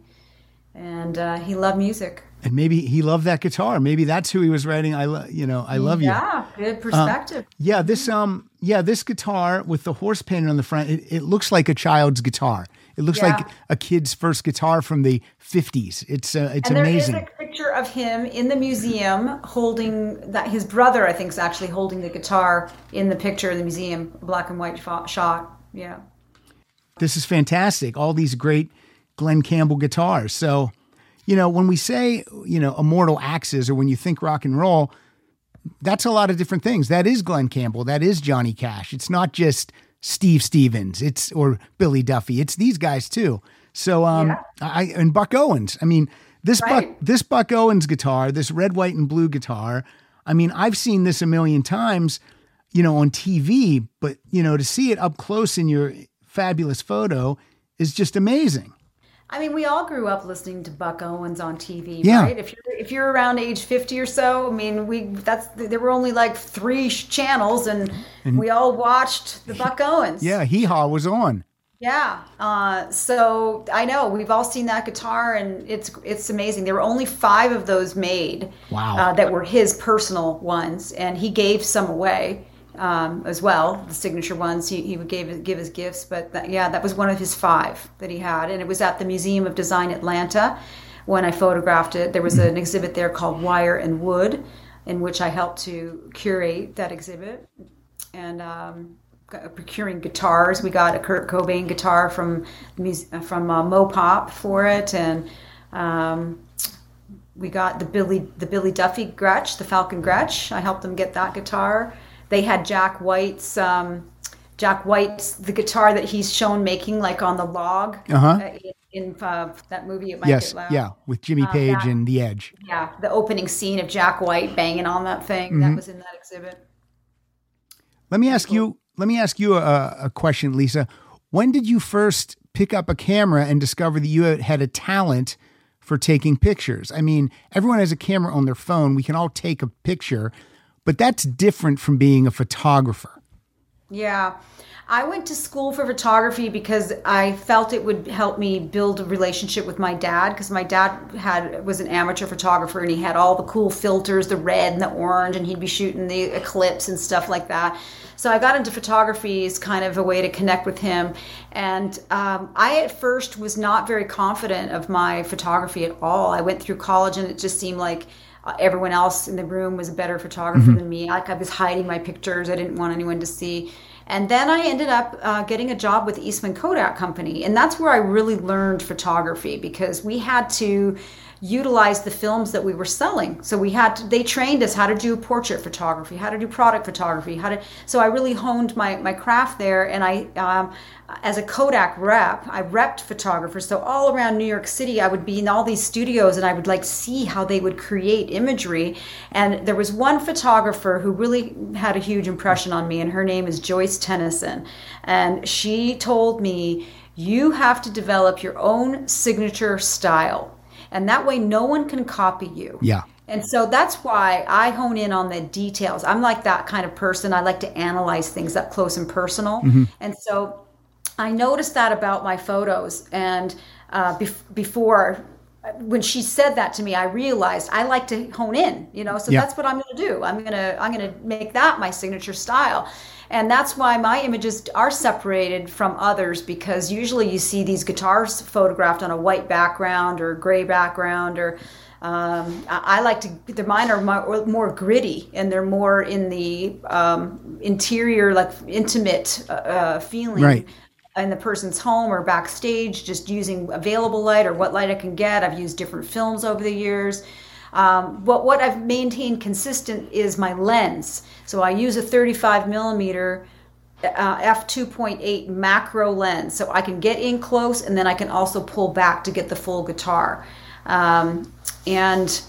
And uh, he loved music. And maybe he loved that guitar. Maybe that's who he was writing. I, lo- you know, I love you. Yeah, good perspective. Yeah, this um, yeah, this guitar with the horse painted on the front. It, it looks like a child's guitar. It looks Yeah. like a kid's first guitar from the fifties. It's uh, it's and there amazing. is a picture of him in the museum holding that. His brother, I think, is actually holding the guitar in the picture in the museum, black and white fo- shot. Yeah. This is fantastic. All these great Glenn Campbell guitars. So, you know, when we say, you know, Immortal Axes, or when you think rock and roll, that's a lot of different things. That is Glenn Campbell. That is Johnny Cash. It's not just Steve Stevens. It's or Billy Duffy. It's these guys too. So, um, Yeah. I and Buck Owens. I mean, this Right. Buck this Buck Owens guitar, this red, white, and blue guitar. I mean, I've seen this a million times, you know, on T V. But you know, to see it up close in your fabulous photo is just amazing. I mean, we all grew up listening to Buck Owens on T V, Yeah. right? If you're if you're around age fifty or so, I mean, we that's there were only like three sh- channels, and, we all watched the Buck Owens. Yeah, Hee Haw was on. Yeah. Uh, so I know we've all seen that guitar, and it's it's amazing. There were only five of those made. Wow. Uh, that were his personal ones, and he gave some away. Um, as well, the signature ones he, he would give give as gifts, but that, yeah, that was one of his five that he had, and it was at the Museum of Design Atlanta when I photographed it. There was an exhibit there called Wire and Wood, in which I helped to curate that exhibit, and um, procuring guitars. We got a Kurt Cobain guitar from from uh, Mopop for it, and um, we got the Billy the Billy Duffy Gretsch, the Falcon Gretsch. I helped them get that guitar. They had Jack White's, um, Jack White's, the guitar that he's shown making, like on the log Uh-huh. uh, in, in uh, that movie. It Might Yes, Get Loud. yeah, with Jimmy Uh, Page that- and The Edge. Yeah, the opening scene of Jack White banging on that thing. Mm-hmm. That was in that exhibit. Let me ask you. Let me ask you a, a question, Lisa. When did you first pick up a camera and discover that you had a talent for taking pictures? I mean, everyone has a camera on their phone. We can all take a picture, but that's different from being a photographer. Yeah. I went to school for photography because I felt it would help me build a relationship with my dad, because my dad had was an amateur photographer, and he had all the cool filters, the red and the orange, and he'd be shooting the eclipse and stuff like that. So I got into photography as kind of a way to connect with him. And um, I at first was not very confident of my photography at all. I went through college and it just seemed like Uh, everyone else in the room was a better photographer than me. Like I was hiding my pictures. I didn't want anyone to see. And then I ended up uh, getting a job with Eastman Kodak Company. And that's where I really learned photography, because we had to utilize the films that we were selling. So we had to, they trained us how to do portrait photography, how to do product photography, how to, so I really honed my, my craft there. And I, um, as a Kodak rep, I repped photographers. So all around New York City, I would be in all these studios and I would like see how they would create imagery. And there was one photographer who really had a huge impression on me, and her name is Joyce Tennyson. And she told me, you have to develop your own signature style. And that way no one can copy you. Yeah. And so that's why I hone in on the details. I'm like that kind of person. I like to analyze things up close and personal. Mm-hmm. And so I noticed that about my photos. And uh, bef- before, when she said that to me, I realized I like to hone in, you know, so Yeah. that's what I'm going to do. I'm going to, I'm going to make that my signature style. And that's why my images are separated from others, because usually you see these guitars photographed on a white background or gray background, or um, I, I like to, the mine are more, more gritty, and they're more in the um, interior, like intimate uh, feeling. Right. In the person's home or backstage, just using available light or what light I can get. I've used different films over the years. Um, but what I've maintained consistent is my lens. So I use a thirty-five millimeter uh, f two point eight macro lens, so I can get in close and then I can also pull back to get the full guitar. Um, and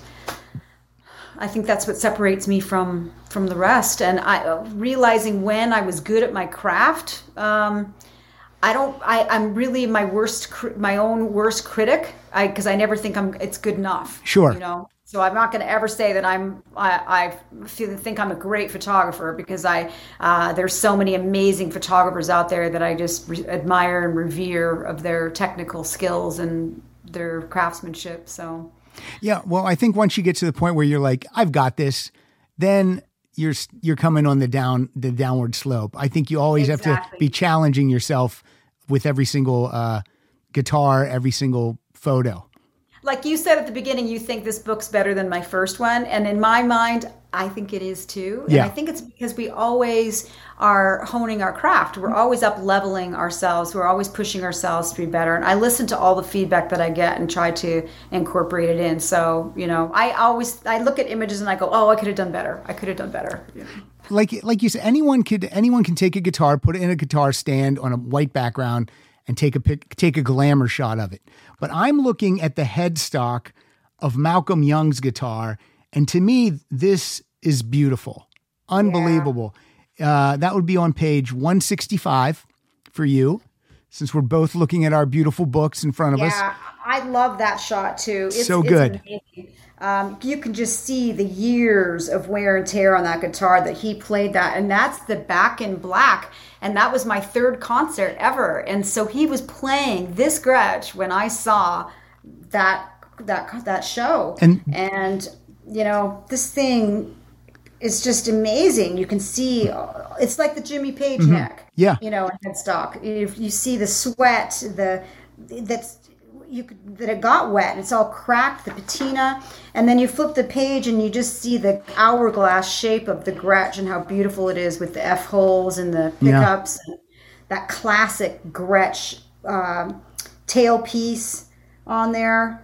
I think that's what separates me from from the rest. And I uh, realizing when I was good at my craft. Um, I don't. I, I'm really my worst, my own worst critic. I because I never think I'm. It's good enough. Sure. You know. So I'm not going to ever say that I'm. I, I feel think I'm a great photographer, because I. Uh, there's so many amazing photographers out there that I just re- admire and revere of their technical skills and their craftsmanship. So. Yeah. Well, I think once you get to the point where you're like, I've got this, then you're you're coming on the down the downward slope. I think you always Exactly. have to be challenging yourself with every single uh, guitar, every single photo. Like you said at the beginning, you think this book's better than my first one. And in my mind, I think it is too. And Yeah. I think it's because we always are honing our craft. We're always up leveling ourselves. We're always pushing ourselves to be better. And I listen to all the feedback that I get and try to incorporate it in. So, you know, I always, I look at images and I go, oh, I could have done better. I could have done better. You know? Like like you said, anyone could anyone can take a guitar, put it in a guitar stand on a white background, and take a pic, take a glamour shot of it. But I'm looking at the headstock of Malcolm Young's guitar, and to me, this is beautiful, unbelievable. Uh, that would be on page one sixty-five for you. since we're both looking at our beautiful books in front of us. Yeah, I love that shot too. It's, So it's good. amazing. Um, you can just see the years of wear and tear on that guitar that he played that. And that's the Back in Black. And that was my third concert ever. And so he was playing this Gretsch when I saw that that that show. And- and you know, this thing is just amazing. You can see, it's like the Jimmy Page neck. Yeah. You know, in headstock. You, you see the sweat, the that's you could, that it got wet. It's all cracked, the patina, and then you flip the page and you just see the hourglass shape of the Gretsch and how beautiful it is with the F holes and the pickups. And that classic Gretsch um, tailpiece on there.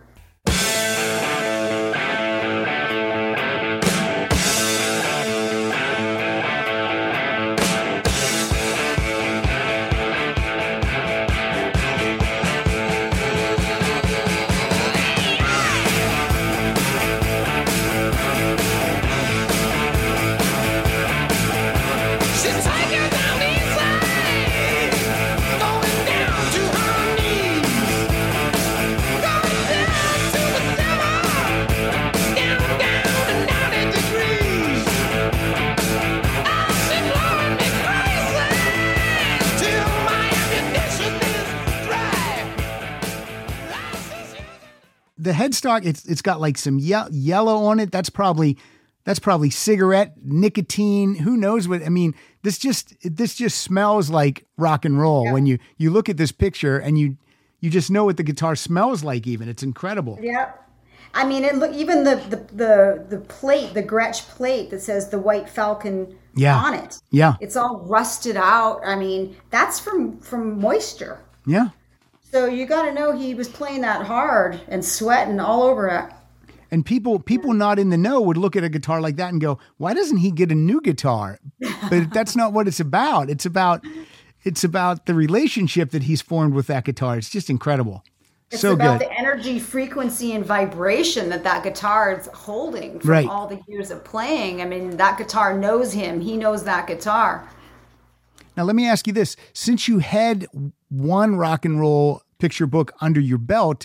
The headstock, it's it's got like some ye- yellow on it. That's probably that's probably cigarette, nicotine. Who knows what? I mean, this just this just smells like rock and roll. Yeah. When you you look at this picture and you you just know what the guitar smells like. Even it's incredible. Yep. I mean, it look even the the the, the plate, the Gretsch plate that says the White Falcon Yeah. on it. Yeah. It's all rusted out. I mean, that's from from moisture. Yeah. So you got to know he was playing that hard and sweating all over it. And people people not in the know would look at a guitar like that and go, "Why doesn't he get a new guitar?" But that's not what it's about. It's about it's about the relationship that he's formed with that guitar. It's just incredible. It's So about good. the energy, frequency, and vibration that that guitar is holding from Right. all the years of playing. I mean, that guitar knows him. He knows that guitar. Now, let me ask you this. Since you had one rock and roll picture book under your belt,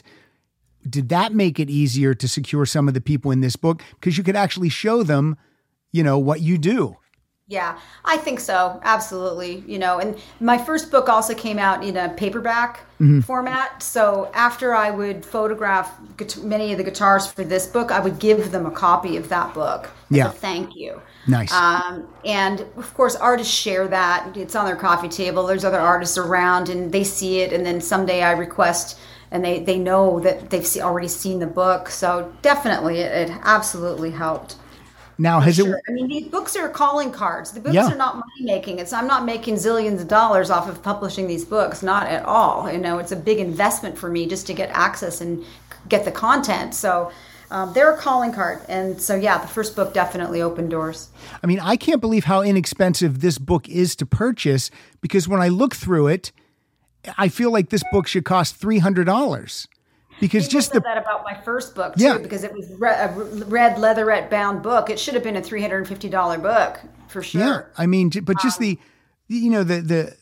did that make it easier to secure some of the people in this book? Because you could actually show them, you know, what you do. Yeah, I think so. Absolutely. You know, and my first book also came out in a paperback Mm-hmm. format. So after I would photograph guit- many of the guitars for this book, I would give them a copy of that book as Yeah. a thank you. Nice. Um, and of course, artists share that. It's on their coffee table. There's other artists around and they see it. And then someday I request and they, they know that they've see, already seen the book. So definitely it, it absolutely helped. Now, has Sure. it? I mean, these books are calling cards. The books Yeah. are not money making. It's I'm not making zillions of dollars off of publishing these books. Not at all. You know, it's a big investment for me just to get access and get the content. So um, they're a calling card. And so, yeah, the first book definitely opened doors. I mean, I can't believe how inexpensive this book is to purchase, because when I look through it, I feel like this book should cost three hundred dollars. Because People just said the that about my first book too, Yeah. because it was re- a red leatherette bound book. It should have been a three hundred fifty dollars book for sure. Yeah, I mean, j- but just the, you know, the the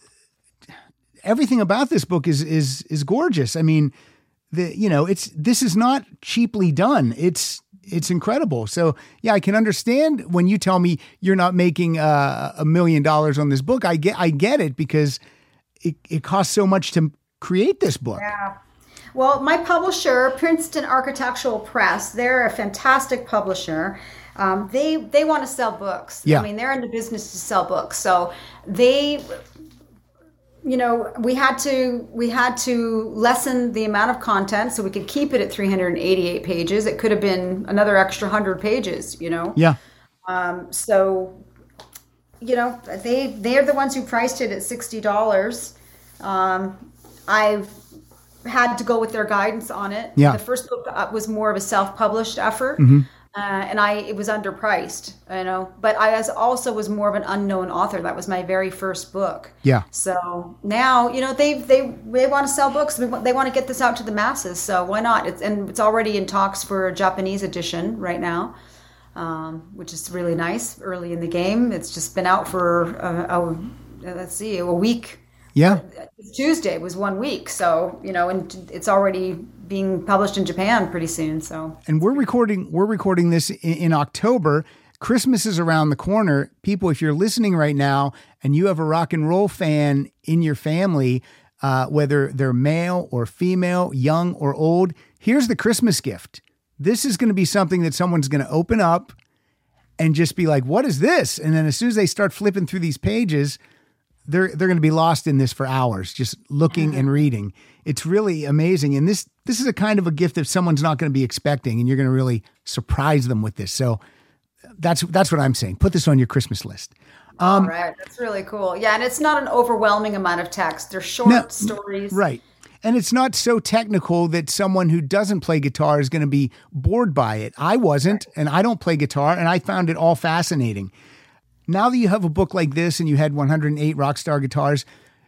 everything about this book is is is gorgeous. I mean, the you know, it's this is not cheaply done. It's it's incredible. So yeah, I can understand when you tell me you're not making uh, a million dollars on this book. I get I get it, because it it costs so much to create this book. Yeah. Well, my publisher, Princeton Architectural Press, they're a fantastic publisher. Um, they they want to sell books. Yeah. I mean, they're in the business to sell books. So they, you know, we had to we had to lessen the amount of content so we could keep it at three hundred eighty-eight pages. It could have been another extra one hundred pages, you know. Yeah. Um, so, you know, they they're the ones who priced it at sixty dollars. Um, I've had to go with their guidance on it. Yeah. The first book uh, was more of a self-published effort, Mm-hmm. uh, and I it was underpriced, you know. But I was also was more of an unknown author. That was my very first book. Yeah. So now, you know, they they they want to sell books. They want they want to get this out to the masses. So why not? It's and it's already in talks for a Japanese edition right now, um, which is really nice. Early in the game, it's just been out for a, a, let's see, a week. Yeah. Tuesday was one week. So, you know, and it's already being published in Japan pretty soon. So, and we're recording, we're recording this in, in October. Christmas is around the corner. People, if you're listening right now and you have a rock and roll fan in your family, uh, whether they're male or female, young or old, here's the Christmas gift. This is going to be something that someone's going to open up and just be like, what is this? And then as soon as they start flipping through these pages, they're they're going to be lost in this for hours, just looking and reading. It's really amazing. And this this is a kind of a gift that someone's not going to be expecting, and you're going to really surprise them with this. So that's that's what I'm saying. Put this on your Christmas list. Um, All right. That's really cool. Yeah. And it's not an overwhelming amount of text. They're short no, stories. Right. And it's not so technical that someone who doesn't play guitar is going to be bored by it. I wasn't, and I don't play guitar, and I found it all fascinating. Now that you have a book like this and you had one hundred eight Rockstar Guitars,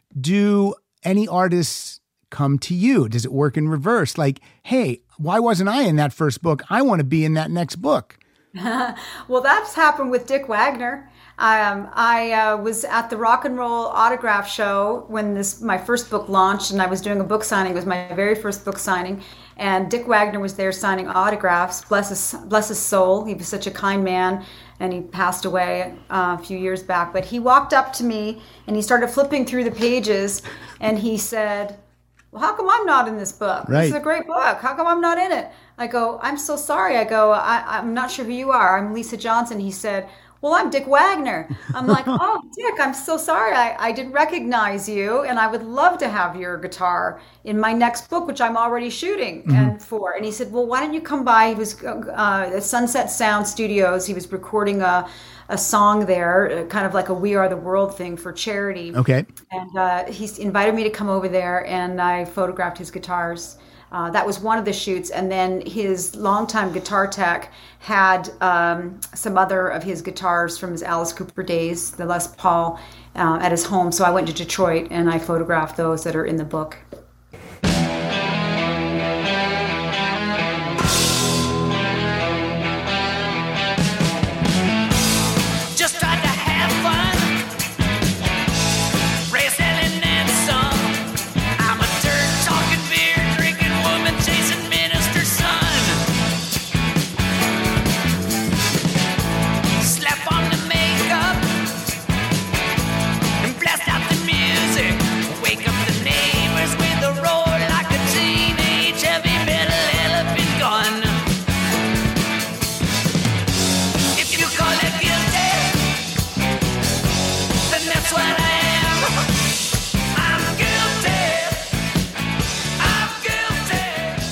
do any artists come to you? Does it work in reverse? Like, hey, why wasn't I in that first book? I want to be in that next book. Well, that's happened with Dick Wagner. Um, I uh, was at the Rock and Roll Autograph Show when this my first book launched, and I was doing a book signing. It was my very first book signing, and Dick Wagner was there signing autographs. Bless his, bless his soul. He was such a kind man, and he passed away uh, a few years back. But he walked up to me, and he started flipping through the pages, and he said, well, how come I'm not in this book? Right. This is a great book. How come I'm not in it? I go, I'm so sorry. I go, I, I'm not sure who you are. I'm Lisa Johnson. He said, well, I'm Dick Wagner. I'm like, oh, Dick, I'm so sorry. I, I didn't recognize you, and I would love to have your guitar in my next book, which I'm already shooting mm-hmm. and for. And he said, well, why don't you come by? He was uh, at Sunset Sound Studios. He was recording a, a song there, kind of like a We Are the World thing for charity. Okay. And uh, he invited me to come over there, and I photographed his guitars. Uh, that was one of the shoots. And then his longtime guitar tech had um, some other of his guitars from his Alice Cooper days, the Les Paul, uh, at his home. So I went to Detroit and I photographed those that are in the book. Just tried to have fun. Wrestling and some. I'm a dirt talking beer drinking woman chasing minister's son. Slap on the makeup and blast out the music. Wake up the neighbors with a roar like a teenage heavy metal elephant gun. If you call it guilty, then that's what I am. I'm guilty. I'm guilty.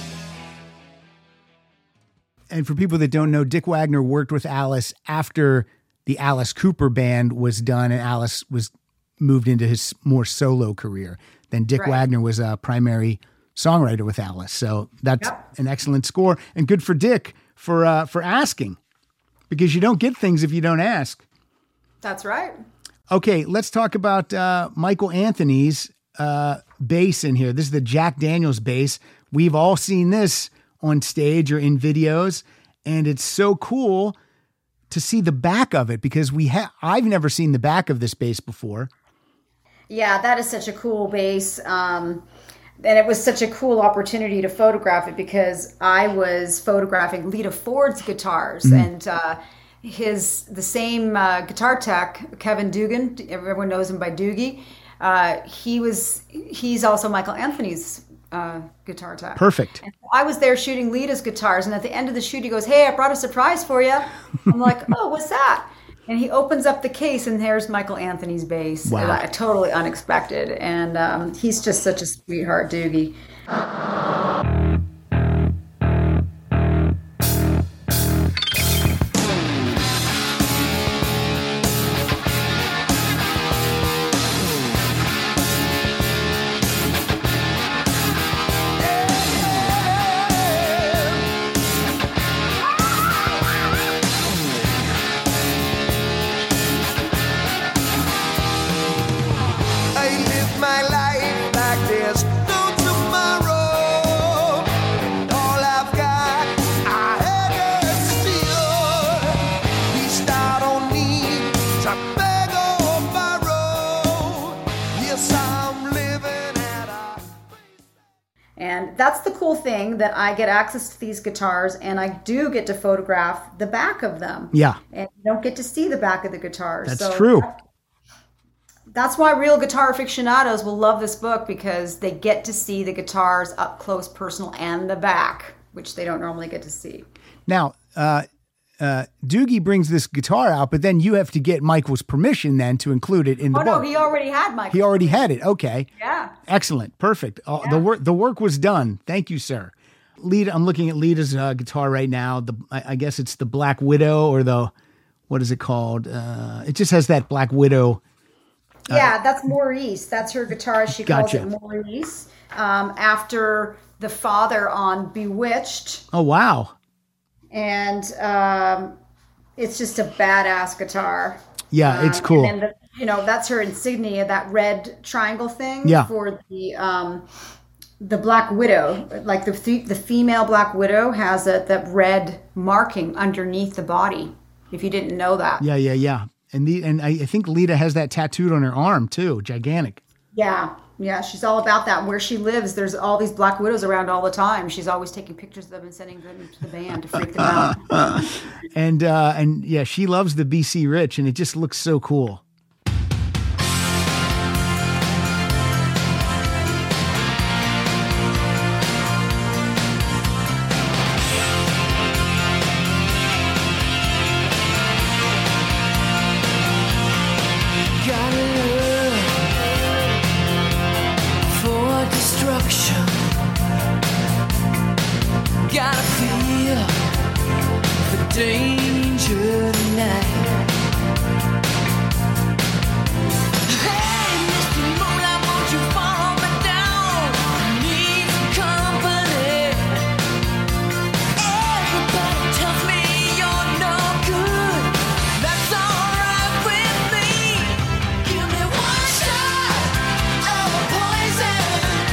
And for people that don't know, Dick Wagner worked with Alice after the Alice Cooper band was done and Alice was moved into his more solo career. Then Dick Right. Wagner was a primary songwriter with Alice. So that's Yep. an excellent score, and good for Dick for uh, for asking, because you don't get things if you don't ask. That's right. Okay, let's talk about uh, Michael Anthony's uh, bass in here. This is the Jack Daniels bass. We've all seen this on stage or in videos, and it's so cool to see the back of it, because we ha- I've never seen the back of this bass before. Yeah, that is such a cool bass. Um, and it was such a cool opportunity to photograph it because I was photographing Lita Ford's guitars Mm-hmm. and uh, his the same uh, guitar tech, Kevin Dugan. Everyone knows him by Doogie. Uh, he was he's also Michael Anthony's uh, guitar tech. Perfect. And I was there shooting Lita's guitars, and at the end of the shoot, he goes, "Hey, I brought a surprise for you." I'm like, "Oh, what's that?" And he opens up the case, and there's Michael Anthony's bass. Wow. And I- totally unexpected. And um, he's just such a sweetheart, Doogie. I live my life like there's no tomorrow. And that's the cool thing, that I get access to these guitars and I do get to photograph the back of them. Yeah. And you don't get to see the back of the guitars. That's so true. That, that's why real guitar aficionados will love this book, because they get to see the guitars up close, personal, and the back, which they don't normally get to see. Now, uh, uh, Doogie brings this guitar out, but then you have to get Michael's permission then to include it in the oh, book. no, he already had Michael. He already had it. Okay. Yeah. Excellent. Perfect. Uh, Yeah. The work the work was done. Thank you, sir. Lita, I'm looking at Lita's uh, guitar right now. The I, I guess it's the Black Widow, or the, what is it called? Uh, it just has that Black Widow. Yeah, that's Maurice. That's her guitar. She Gotcha. calls it Maurice. Um, after the father on Bewitched. Oh, wow. And um, it's just a badass guitar. Yeah, it's Um, cool. And then the, you know, that's her insignia, that red triangle thing Yeah. for the um, the Black Widow. Like the the female Black Widow has a that red marking underneath the body. If you didn't know that. Yeah, yeah, yeah. And the and I, I think Lita has that tattooed on her arm too. Gigantic. Yeah, yeah, she's all about that. Where she lives, there's all these Black Widows around all the time. She's always taking pictures of them and sending them to the band to freak them out. And uh, and yeah, she loves the B C Rich, and it just looks so cool. Got a love for destruction. Got a feel for danger tonight. Hey, Mister Moonlight, won't you follow me down? I need some company. Everybody tells me you're no good. That's alright with me. Give me one shot of poison.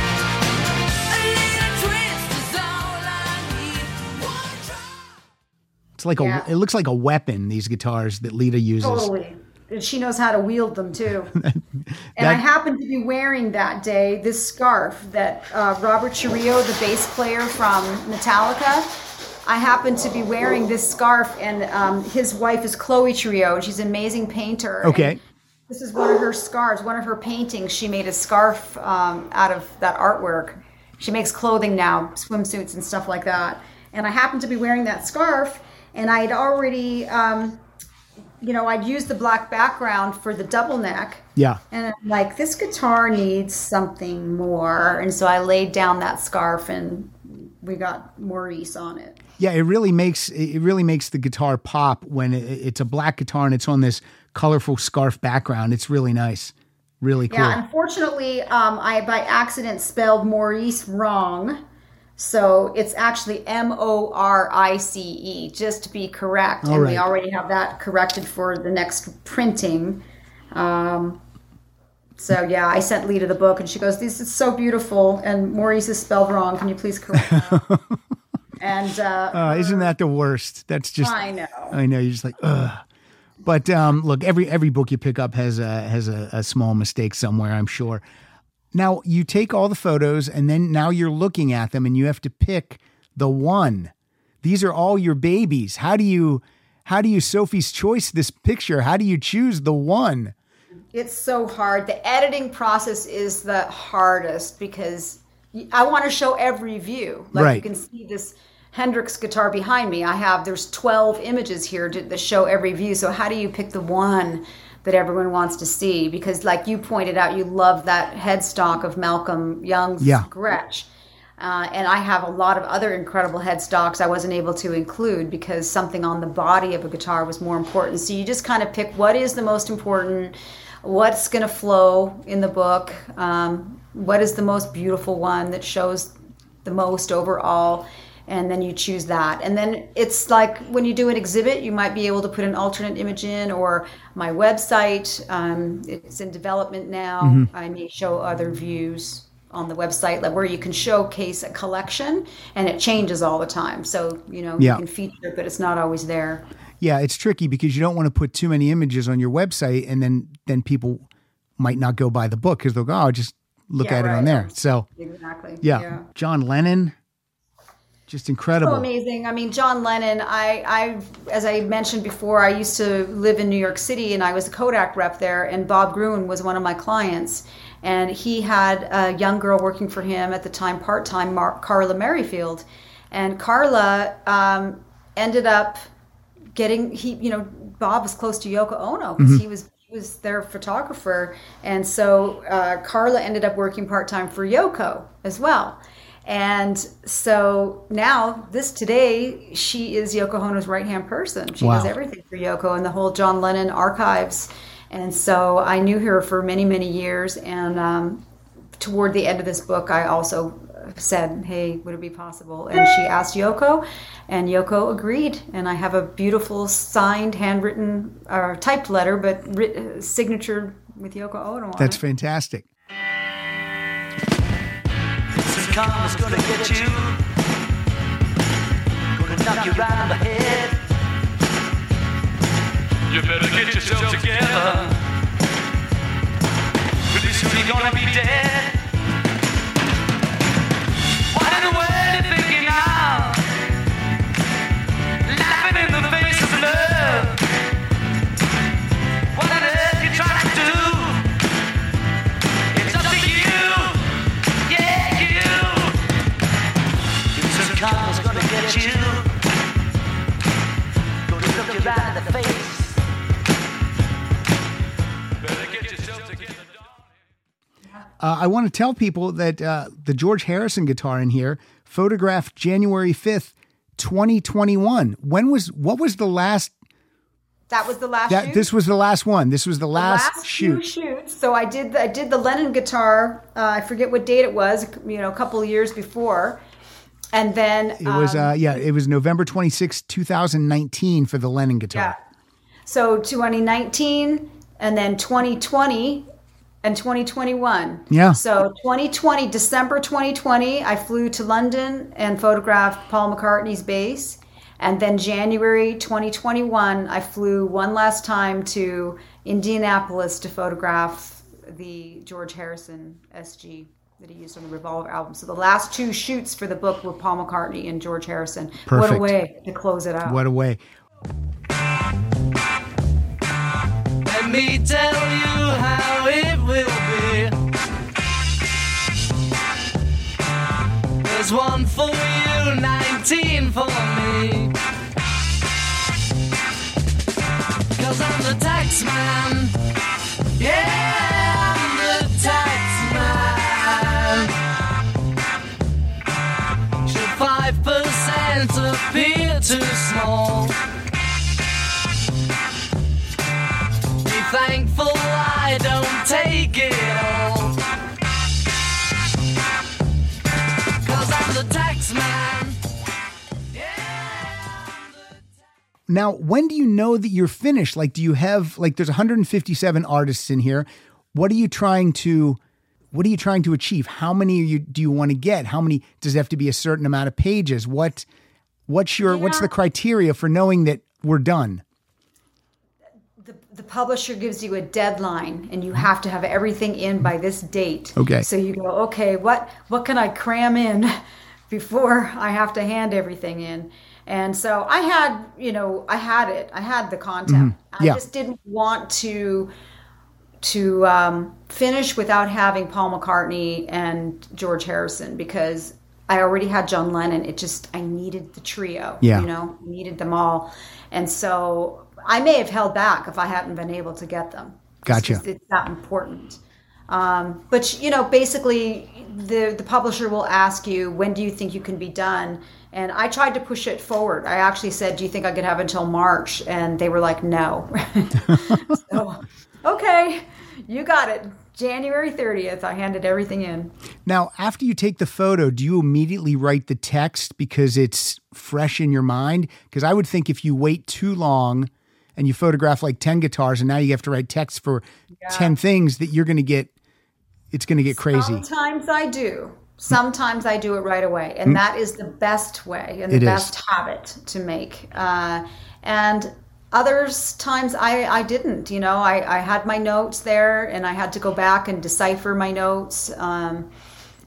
A little twist is all I need. One drop. It's like Yeah. a. It looks like a weapon. These guitars that Lita uses. Totally. And she knows how to wield them too. And I happened to be wearing that day this scarf that uh, Robert Chirillo, the bass player from Metallica, I happened to be wearing this scarf, and um, his wife is Chloe Chirillo, and she's an amazing painter. Okay. And this is one of her scarves, one of her paintings. She made a scarf um, out of that artwork. She makes clothing now, swimsuits and stuff like that. And I happened to be wearing that scarf, and I'd already, um, you know, I'd used the black background for the double neck. Yeah. And I'm like, this guitar needs something more. And so I laid down that scarf, and we got Maurice on it. Yeah, it really makes it really makes the guitar pop when it, it's a black guitar and it's on this colorful scarf background. It's really nice, really cool. Yeah, unfortunately, um, I by accident spelled Maurice wrong. So it's actually M O R I C E, just to be correct. All and right. we already have that corrected for the next printing. Um, so yeah, I sent Lita the book, and she goes, "This is so beautiful, and Maurice is spelled wrong. Can you please correct that?" And uh, Uh, isn't that the worst? That's just. I know. I know. You're just like, ugh. But um, look, every every book you pick up has a has a, a small mistake somewhere, I'm sure. Now you take all the photos, and then now you're looking at them, and you have to pick the one. These are all your babies. How do you how do you Sophie's Choice this picture? How do you choose the one? It's so hard. The editing process is the hardest, because I want to show every view. Like Right. you can see this Hendrix guitar behind me. I have, there's twelve images here to, that show every view. So how do you pick the one that everyone wants to see? Because like you pointed out, you love that headstock of Malcolm Young's Yeah. Gretsch. Uh, and I have a lot of other incredible headstocks I wasn't able to include because something on the body of a guitar was more important. So you just kind of pick what is the most important, what's going to flow in the book, um, what is the most beautiful one that shows the most overall, and then you choose that. And then it's like when you do an exhibit, you might be able to put an alternate image in, or my website, um, it's in development now. Mm-hmm. I may show other views on the website, like where you can showcase a collection, and it changes all the time. So, you know, Yeah. you can feature it, but it's not always there. Yeah, it's tricky because you don't want to put too many images on your website, and then then people might not go buy the book because they'll go, oh, just look Yeah, at it right. on there. So Exactly. exactly. Yeah. yeah. John Lennon, just incredible. So amazing. I mean, John Lennon, I, I, as I mentioned before, I used to live in New York City and I was a Kodak rep there, and Bob Gruen was one of my clients. And he had a young girl working for him at the time, part-time, Mar- Carla Merrifield. And Carla um, ended up getting, he, you know, Bob was close to Yoko Ono because mm-hmm. he was he was their photographer. And so uh, Carla ended up working part-time for Yoko as well. And so now, this today, she is Yoko Ono's right-hand person. She wow. does everything for Yoko and the whole John Lennon archives. And so I knew her for many, many years. And um, toward the end of this book, I also said, hey, would it be possible? And she asked Yoko, and Yoko agreed. And I have a beautiful signed, handwritten, or typed letter, but writ- signature with Yoko Ono on That's it. fantastic. Karma's gonna get you, gonna knock you right on the head. You better get yourself together, pretty soon you're gonna be dead. What in the world you thinking of? Laughing in the face of love. What on earth you trying to do? It's up to you. Karma's gonna get you, gonna look you right in the face. Better get yourself together. Uh, I want to tell people that uh, the George Harrison guitar in here, photographed January fifth, twenty twenty-one. When was, what was the last? That was the last that, shoot? This was the last one. This was the last, the last shoot. Two shoots. So I did, the, I did the Lennon guitar. Uh, I forget what date it was, you know, a couple of years before. And then it was, um, uh, yeah, it was November twenty-sixth, twenty nineteen for the Lennon guitar. Yeah. So twenty nineteen and then twenty twenty and twenty twenty-one. Yeah. So twenty twenty, December twenty twenty, I flew to London and photographed Paul McCartney's bass. And then January twenty twenty-one, I flew one last time to Indianapolis to photograph the George Harrison S G that he used on the Revolver album. So the last two shoots for the book were Paul McCartney and George Harrison. Perfect. What a way to close it out. What a way. Let me tell you how it will be. There's one for you, nineteen for me. 'Cause I'm the tax man. Yeah, I'm the tax man. Should five percent appear too small? Be thankful I don't take it all. 'Cause I'm the tax man. Now, when do you know that you're finished? Like, do you have, like, there's one hundred fifty-seven artists in here. What are you trying to, what are you trying to achieve? How many are you, do you want to get? How many, does it have to be a certain amount of pages? What, what's your, Yeah. what's the criteria for knowing that we're done? The, the publisher gives you a deadline and you have to have everything in by this date. Okay. So you go, okay, what, what can I cram in before I have to hand everything in? And so I had, you know, I had it. I had the content. Mm-hmm. Yeah. I just didn't want to to um, finish without having Paul McCartney and George Harrison because I already had John Lennon. It just, I needed the trio. Yeah. You know, I needed them all. And so I may have held back if I hadn't been able to get them. Gotcha. It's, it's that important. Um, but, you know, basically the, the publisher will ask you, when do you think you can be done? And I tried to push it forward. I actually said, do you think I could have until March? And they were like, no. So, okay, you got it. January thirtieth, I handed everything in. Now, after you take the photo, do you immediately write the text because it's fresh in your mind? Because I would think if you wait too long and you photograph like ten guitars and now you have to write text for Yeah. ten things that you're going to get, it's going to get crazy. Sometimes I do. Sometimes I do it right away. And that is the best way and the It is. best habit to make. Uh, and others times I, I didn't, you know, I, I had my notes there and I had to go back and decipher my notes. Um,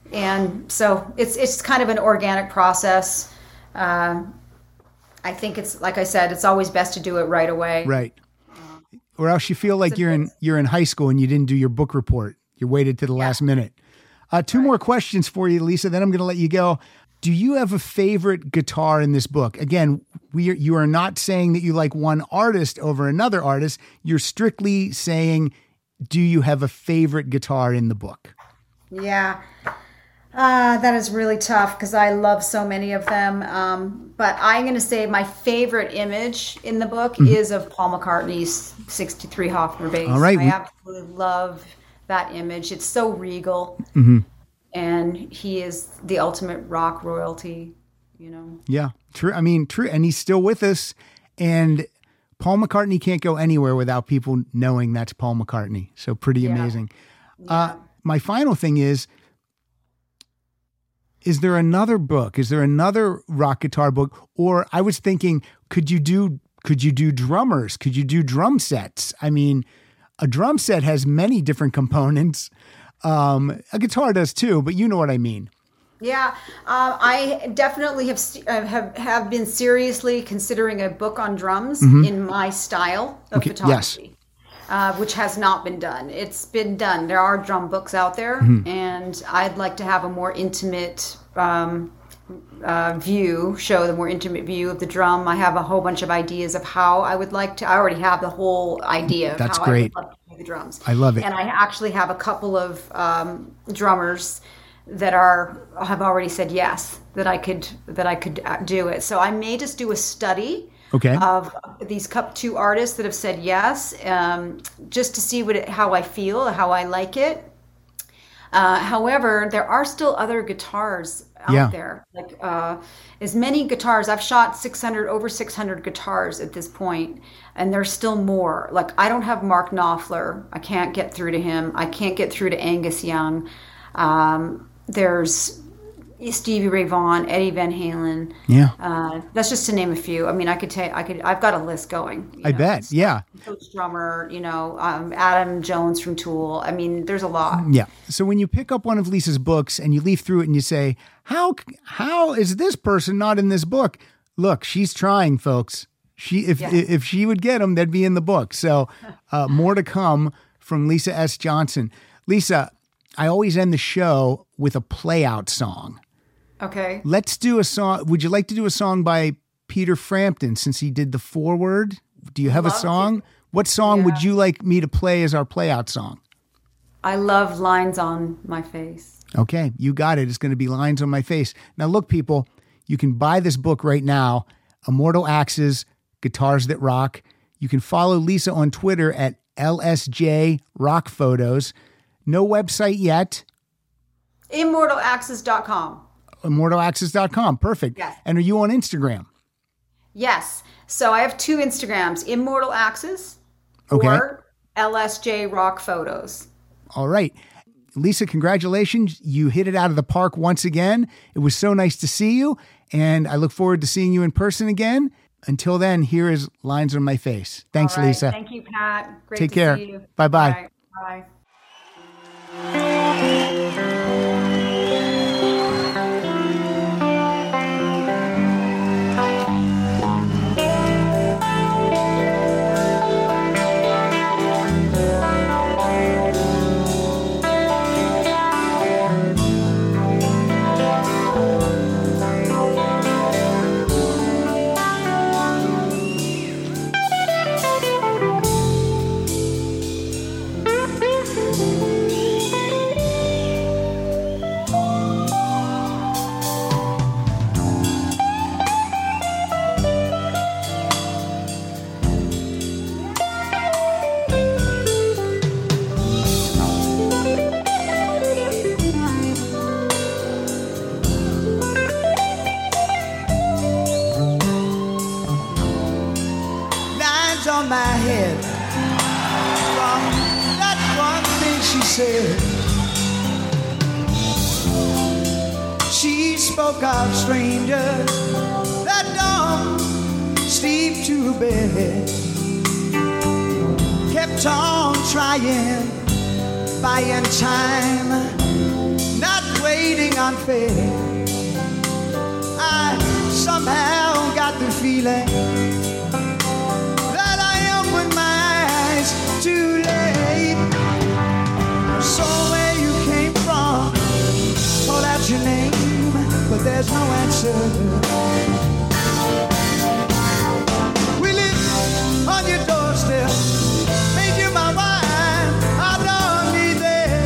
and so it's it's kind of an organic process. Uh, I think it's, like I said, it's always best to do it right away. Right. Or else you feel like you're in you're in high school and you didn't do your book report. You waited to the yeah. last minute. Uh, two right. more questions for you, Lisa. Then I'm going to let you go. Do you have a favorite guitar in this book? Again, we are, you are not saying that you like one artist over another artist. You're strictly saying, do you have a favorite guitar in the book? Yeah. Uh, that is really tough because I love so many of them. Um, but I'm going to say my favorite image in the book mm-hmm. is of Paul McCartney's sixty-three Hofner bass. All right. I absolutely love that image. It's so regal. Mm-hmm. And he is the ultimate rock royalty, you know? Yeah, true. I mean, true. And he's still with us. And Paul McCartney can't go anywhere without people knowing that's Paul McCartney. So pretty yeah. amazing. Yeah. Uh, my final thing is, is there another book? Is there another rock guitar book? Or I was thinking, could you do, could you do drummers? Could you do drum sets? I mean, a drum set has many different components. Um, a guitar does too, but you know what I mean. Yeah, um, I definitely have, have have been seriously considering a book on drums mm-hmm. in my style of okay. photography. Yes. Uh, which has not been done. It's been done. There are drum books out there, mm-hmm. and I'd like to have a more intimate um, uh, view, show the more intimate view of the drum. I have a whole bunch of ideas of how I would like to. I already have the whole idea of That's how great. I would love to play the drums. I love it. And I actually have a couple of um, drummers that are have already said yes, that I could that I could do it. So I may just do a study. Okay. Of these cup two artists that have said yes, um, just to see what it, how I feel, how I like it. Uh, however, there are still other guitars out yeah. there. Like uh, as many guitars, I've shot six hundred over six hundred guitars at this point, and there's still more. Like I don't have Mark Knopfler. I can't get through to him. I can't get through to Angus Young. Um, there's Stevie Ray Vaughan, Eddie Van Halen. Yeah. Uh, that's just to name a few. I mean, I could take, I could, I've got a list going. I know. bet. So, yeah. Coach Drummer, you know, um, Adam Jones from Tool. I mean, there's a lot. Yeah. So when you pick up one of Lisa's books and you leaf through it and you say, how, how is this person not in this book? Look, she's trying, folks. She, if, yeah. if she would get them, they'd be in the book. So uh, more to come from Lisa S. Johnson. Lisa, I always end the show with a play out song. Okay. Let's do a song. Would you like to do a song by Peter Frampton since he did the foreword? Do you have Love a song? to. What song yeah. would you like me to play as our play out song? I love Lines on My Face. Okay, you got it. It's going to be Lines on My Face. Now look, people, you can buy this book right now, Immortal Axes, Guitars That Rock. You can follow Lisa on Twitter at L S J Rock Photos. No website yet. immortal axes dot com. immortal axes dot com. Perfect. Yes. And are you on Instagram? Yes. So I have two Instagrams, Immortal Axes okay. or L S J Rock Photos. All right. Lisa, congratulations. You hit it out of the park once again. It was so nice to see you, and I look forward to seeing you in person again. Until then, here is Lines on My Face. Thanks, All right. Lisa. Thank you, Pat. Great Take to care. see you. Bye-bye. Bye. Bye. On my head from that one thing she said. She spoke of strangers that don't sleep to bed. Kept on trying, buying time, not waiting on fate. I somehow got the feeling that I opened my eyes too late. I saw where you came from, called out your name, but there's no answer. We live on your doorstep, made you my wife, I don't need that.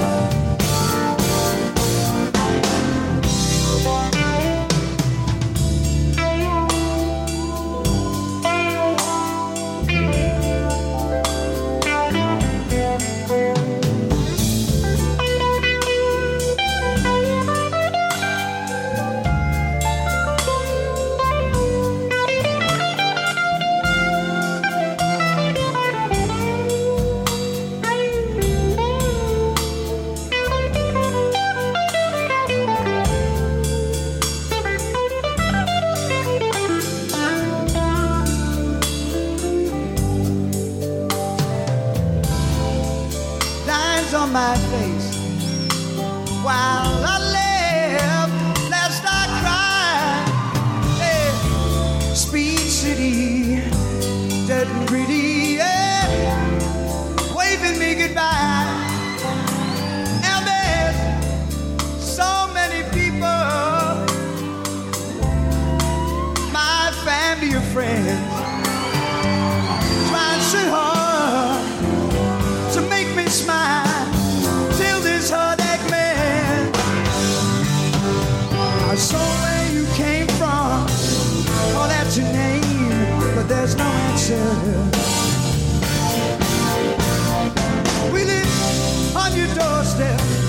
On my face while I live, lest I cry. Hey, Speed City, dead and pretty, yeah, waving me goodbye. And there's so many people, my family or friends, trying so hard to make me smile. I saw where you came from, call out your name, but there's no answer. We live on your doorstep,